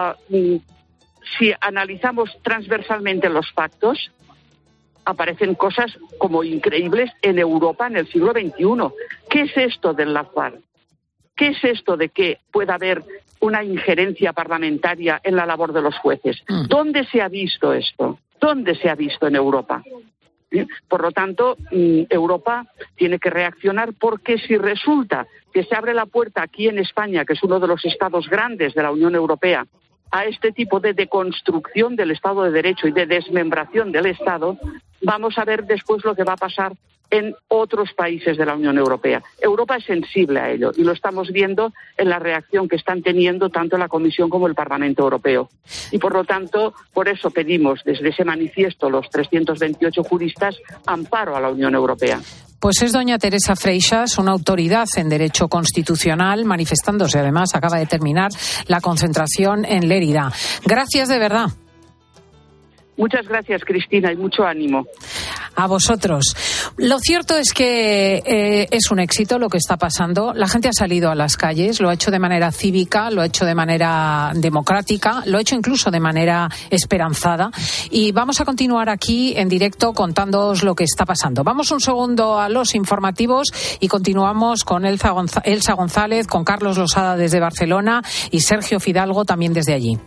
si analizamos transversalmente los pactos, aparecen cosas como increíbles en Europa en el siglo XXI. ¿Qué es esto del lawfare? ¿Qué es esto de que pueda haber una injerencia parlamentaria en la labor de los jueces? ¿Dónde se ha visto esto? ¿Dónde se ha visto en Europa? Por lo tanto, Europa tiene que reaccionar, porque si resulta que se abre la puerta aquí en España, que es uno de los estados grandes de la Unión Europea, a este tipo de deconstrucción del Estado de Derecho y de desmembración del Estado, vamos a ver después lo que va a pasar en otros países de la Unión Europea. Europa es sensible a ello y lo estamos viendo en la reacción que están teniendo tanto la Comisión como el Parlamento Europeo. Y por lo tanto, por eso pedimos desde ese manifiesto, los 328 juristas, amparo a la Unión Europea. Pues es doña Teresa Freixas, una autoridad en Derecho Constitucional, manifestándose. Además, acaba de terminar la concentración en Lérida. Gracias de verdad. Muchas gracias, Cristina, y mucho ánimo. A vosotros. Lo cierto es que es un éxito lo que está pasando. La gente ha salido a las calles, lo ha hecho de manera cívica, lo ha hecho de manera democrática, lo ha hecho incluso de manera esperanzada. Y vamos a continuar aquí en directo contándoos lo que está pasando. Vamos un segundo a los informativos y continuamos con Elsa González, con Carlos Losada desde Barcelona y Sergio Fidalgo también desde allí.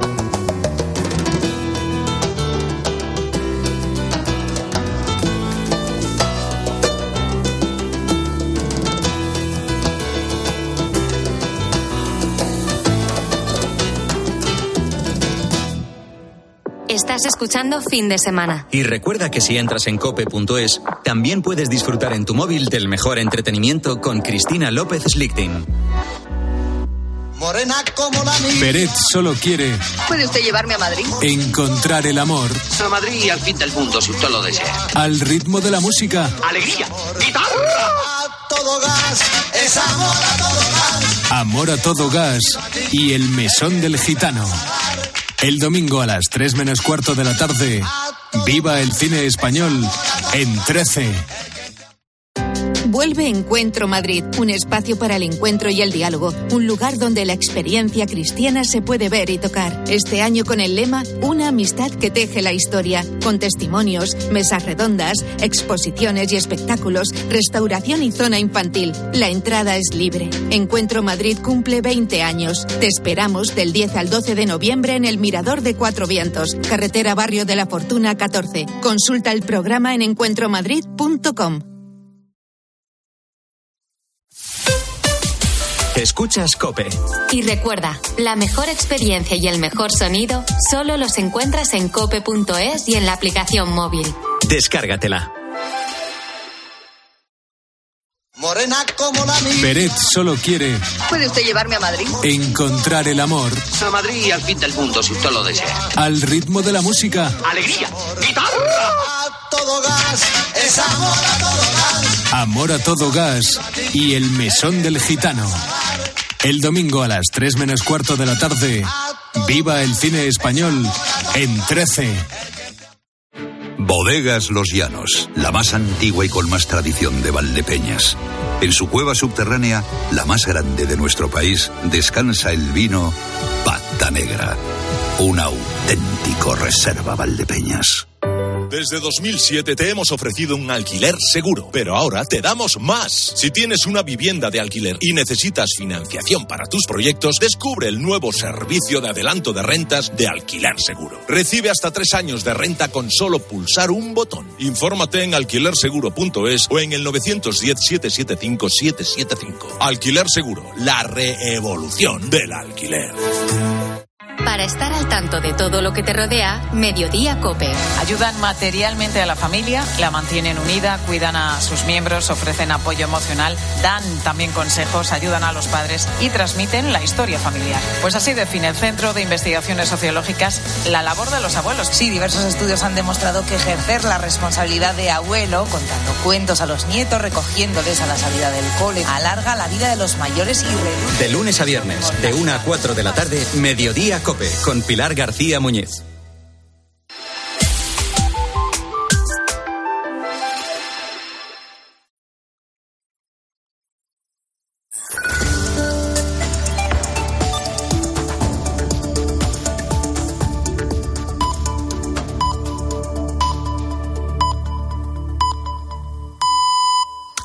Estás escuchando Fin de Semana. Y recuerda que si entras en cope.es, también puedes disfrutar en tu móvil del mejor entretenimiento con Cristina López Slichting. Morena como la niña. Peret solo quiere... ¿Puede usted llevarme a Madrid? Encontrar el amor. A Madrid y al fin del mundo, si usted lo desea. Al ritmo de la música. ¡Alegría! ¡Guitarra! A todo gas, es amor a todo gas. Amor a todo gas y el mesón del gitano. El domingo a las 3 menos cuarto de la tarde, viva el cine español en 13. Vuelve Encuentro Madrid, un espacio para el encuentro y el diálogo, un lugar donde la experiencia cristiana se puede ver y tocar. Este año con el lema Una amistad que teje la historia, con testimonios, mesas redondas, exposiciones y espectáculos, restauración y zona infantil. La entrada es libre. Encuentro Madrid cumple 20 años. Te esperamos del 10 al 12 de noviembre en el Mirador de Cuatro Vientos, carretera Barrio de la Fortuna 14. Consulta el programa en encuentromadrid.com. Escuchas COPE. Y recuerda, la mejor experiencia y el mejor sonido solo los encuentras en cope.es y en la aplicación móvil. Descárgatela. Morena como la mía. Peret solo quiere ¿Puede usted llevarme a Madrid? encontrar el amor A Madrid y al fin del mundo, si usted lo desea. al ritmo de la música. ¡Alegría! ¡Guitarra! A todo gas, es amor a todo gas. Amor a todo gas y el mesón del gitano. El domingo a las 3 menos cuarto de la tarde, viva el cine español en 13. Bodegas Los Llanos, la más antigua y con más tradición de Valdepeñas. En su cueva subterránea, la más grande de nuestro país, descansa el vino Pata Negra, un auténtico reserva Valdepeñas. Desde 2007 te hemos ofrecido un alquiler seguro, pero ahora te damos más. Si tienes una vivienda de alquiler y necesitas financiación para tus proyectos, descubre el nuevo servicio de adelanto de rentas de Alquiler Seguro. Recibe hasta 3 años de renta con solo pulsar un botón. Infórmate en alquilerseguro.es o en el 910-775-775. Alquiler Seguro, la reevolución del alquiler. Para estar al tanto de todo lo que te rodea, Mediodía COPE. Ayudan materialmente a la familia, la mantienen unida, cuidan a sus miembros, ofrecen apoyo emocional, dan también consejos, ayudan a los padres y transmiten la historia familiar. Pues así define el Centro de Investigaciones Sociológicas la labor de los abuelos. Sí, diversos estudios han demostrado que ejercer la responsabilidad de abuelo, contando cuentos a los nietos, recogiéndoles a la salida del cole, alarga la vida de los mayores y reduce... De lunes a viernes, de 1 a 4 de la tarde, Mediodía COPE, con Pilar García Muñiz.